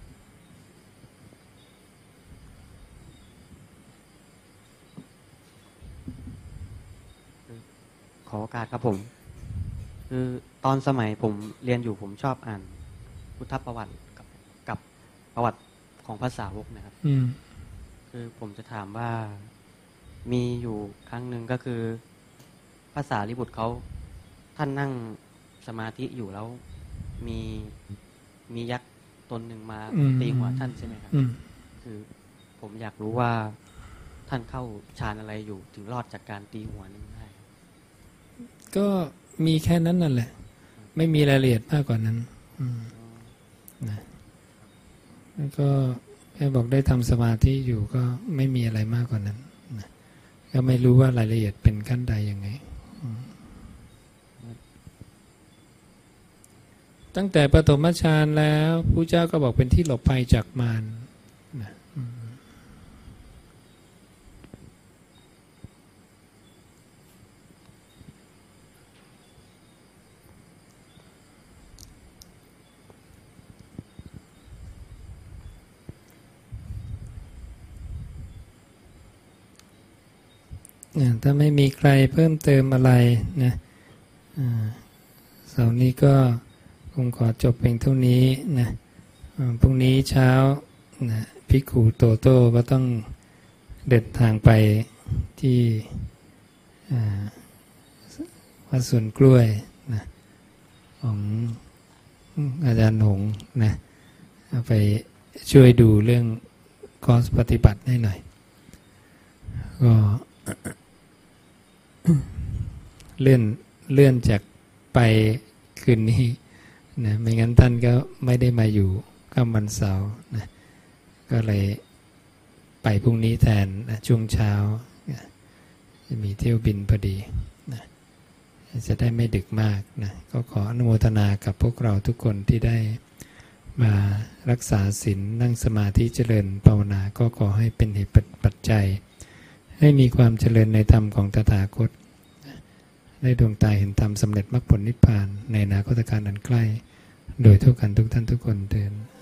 ขอโอกาสครับผมคือตอนสมัยผมเรียนอยู่ผมชอบอ่านพุทธประวัติกับกับประวัติของภาษาวกนะครับคือผมจะถามว่ามีอยู่ครั้งหนึ่งก็คือภาษาลิบุตรเขาท่านนั่งสมาธิอยู่แล้วมีมียักษ์ตนหนึ่งมาตีหัวท่านใช่ไหมครับคือผมอยากรู้ว่าท่านเข้าฌานอะไรอยู่ถึงรอดจากการตีหัวนั้นได้ก็มีแค่นั้นนั่นแหละไม่มีรายละเอียดมากกว่านั้นนะแล้วก็แค่บอกได้ทำสมาธิอยู่ก็ไม่มีอะไรมากกว่านั้นนะก็ไม่รู้ว่ารายละเอียดเป็นขั้นใดยังไงตั้งแต่ปฐมฌานแล้วพระเจ้าก็บอกเป็นที่หลบภัยจากมารนะถ้าไม่มีใครเพิ่มเติมอะไรนะเสาร์นี้ก็คงขอจบเพียงเท่านี้นะพรุ่งนี้เช้านะภิกขุโตโต้ก็ต้องเดินทางไปที่วัดสวนกล้วยนะของอาจารย์หงนะไปช่วยดูเรื่องคอร์สปฏิบัติให้หน่อยก็เลื่อนเลื่อนจากไปคืนนี้นะไม่งั้นท่านก็ไม่ได้มาอยู่ค่ำวันเสาร์นะก็เลยไปพรุ่งนี้แทนนะช่วงเช้าจะมีเที่ยวบินพอดีนะจะได้ไม่ดึกมากนะก็ขออนุโมทนากับพวกเราทุกคนที่ได้มารักษาศีลนั่งสมาธิเจริญภาวนาก็ขอให้เป็นเหตุปัจจัยให้มีความเจริญในธรรมของตถาคตได้ดวงตาเห็นธรรมสำเร็จมรรคผลนิพพานในอนาคตการอันใกล้โดยทุกกันทุกท่านทุกคนเถิด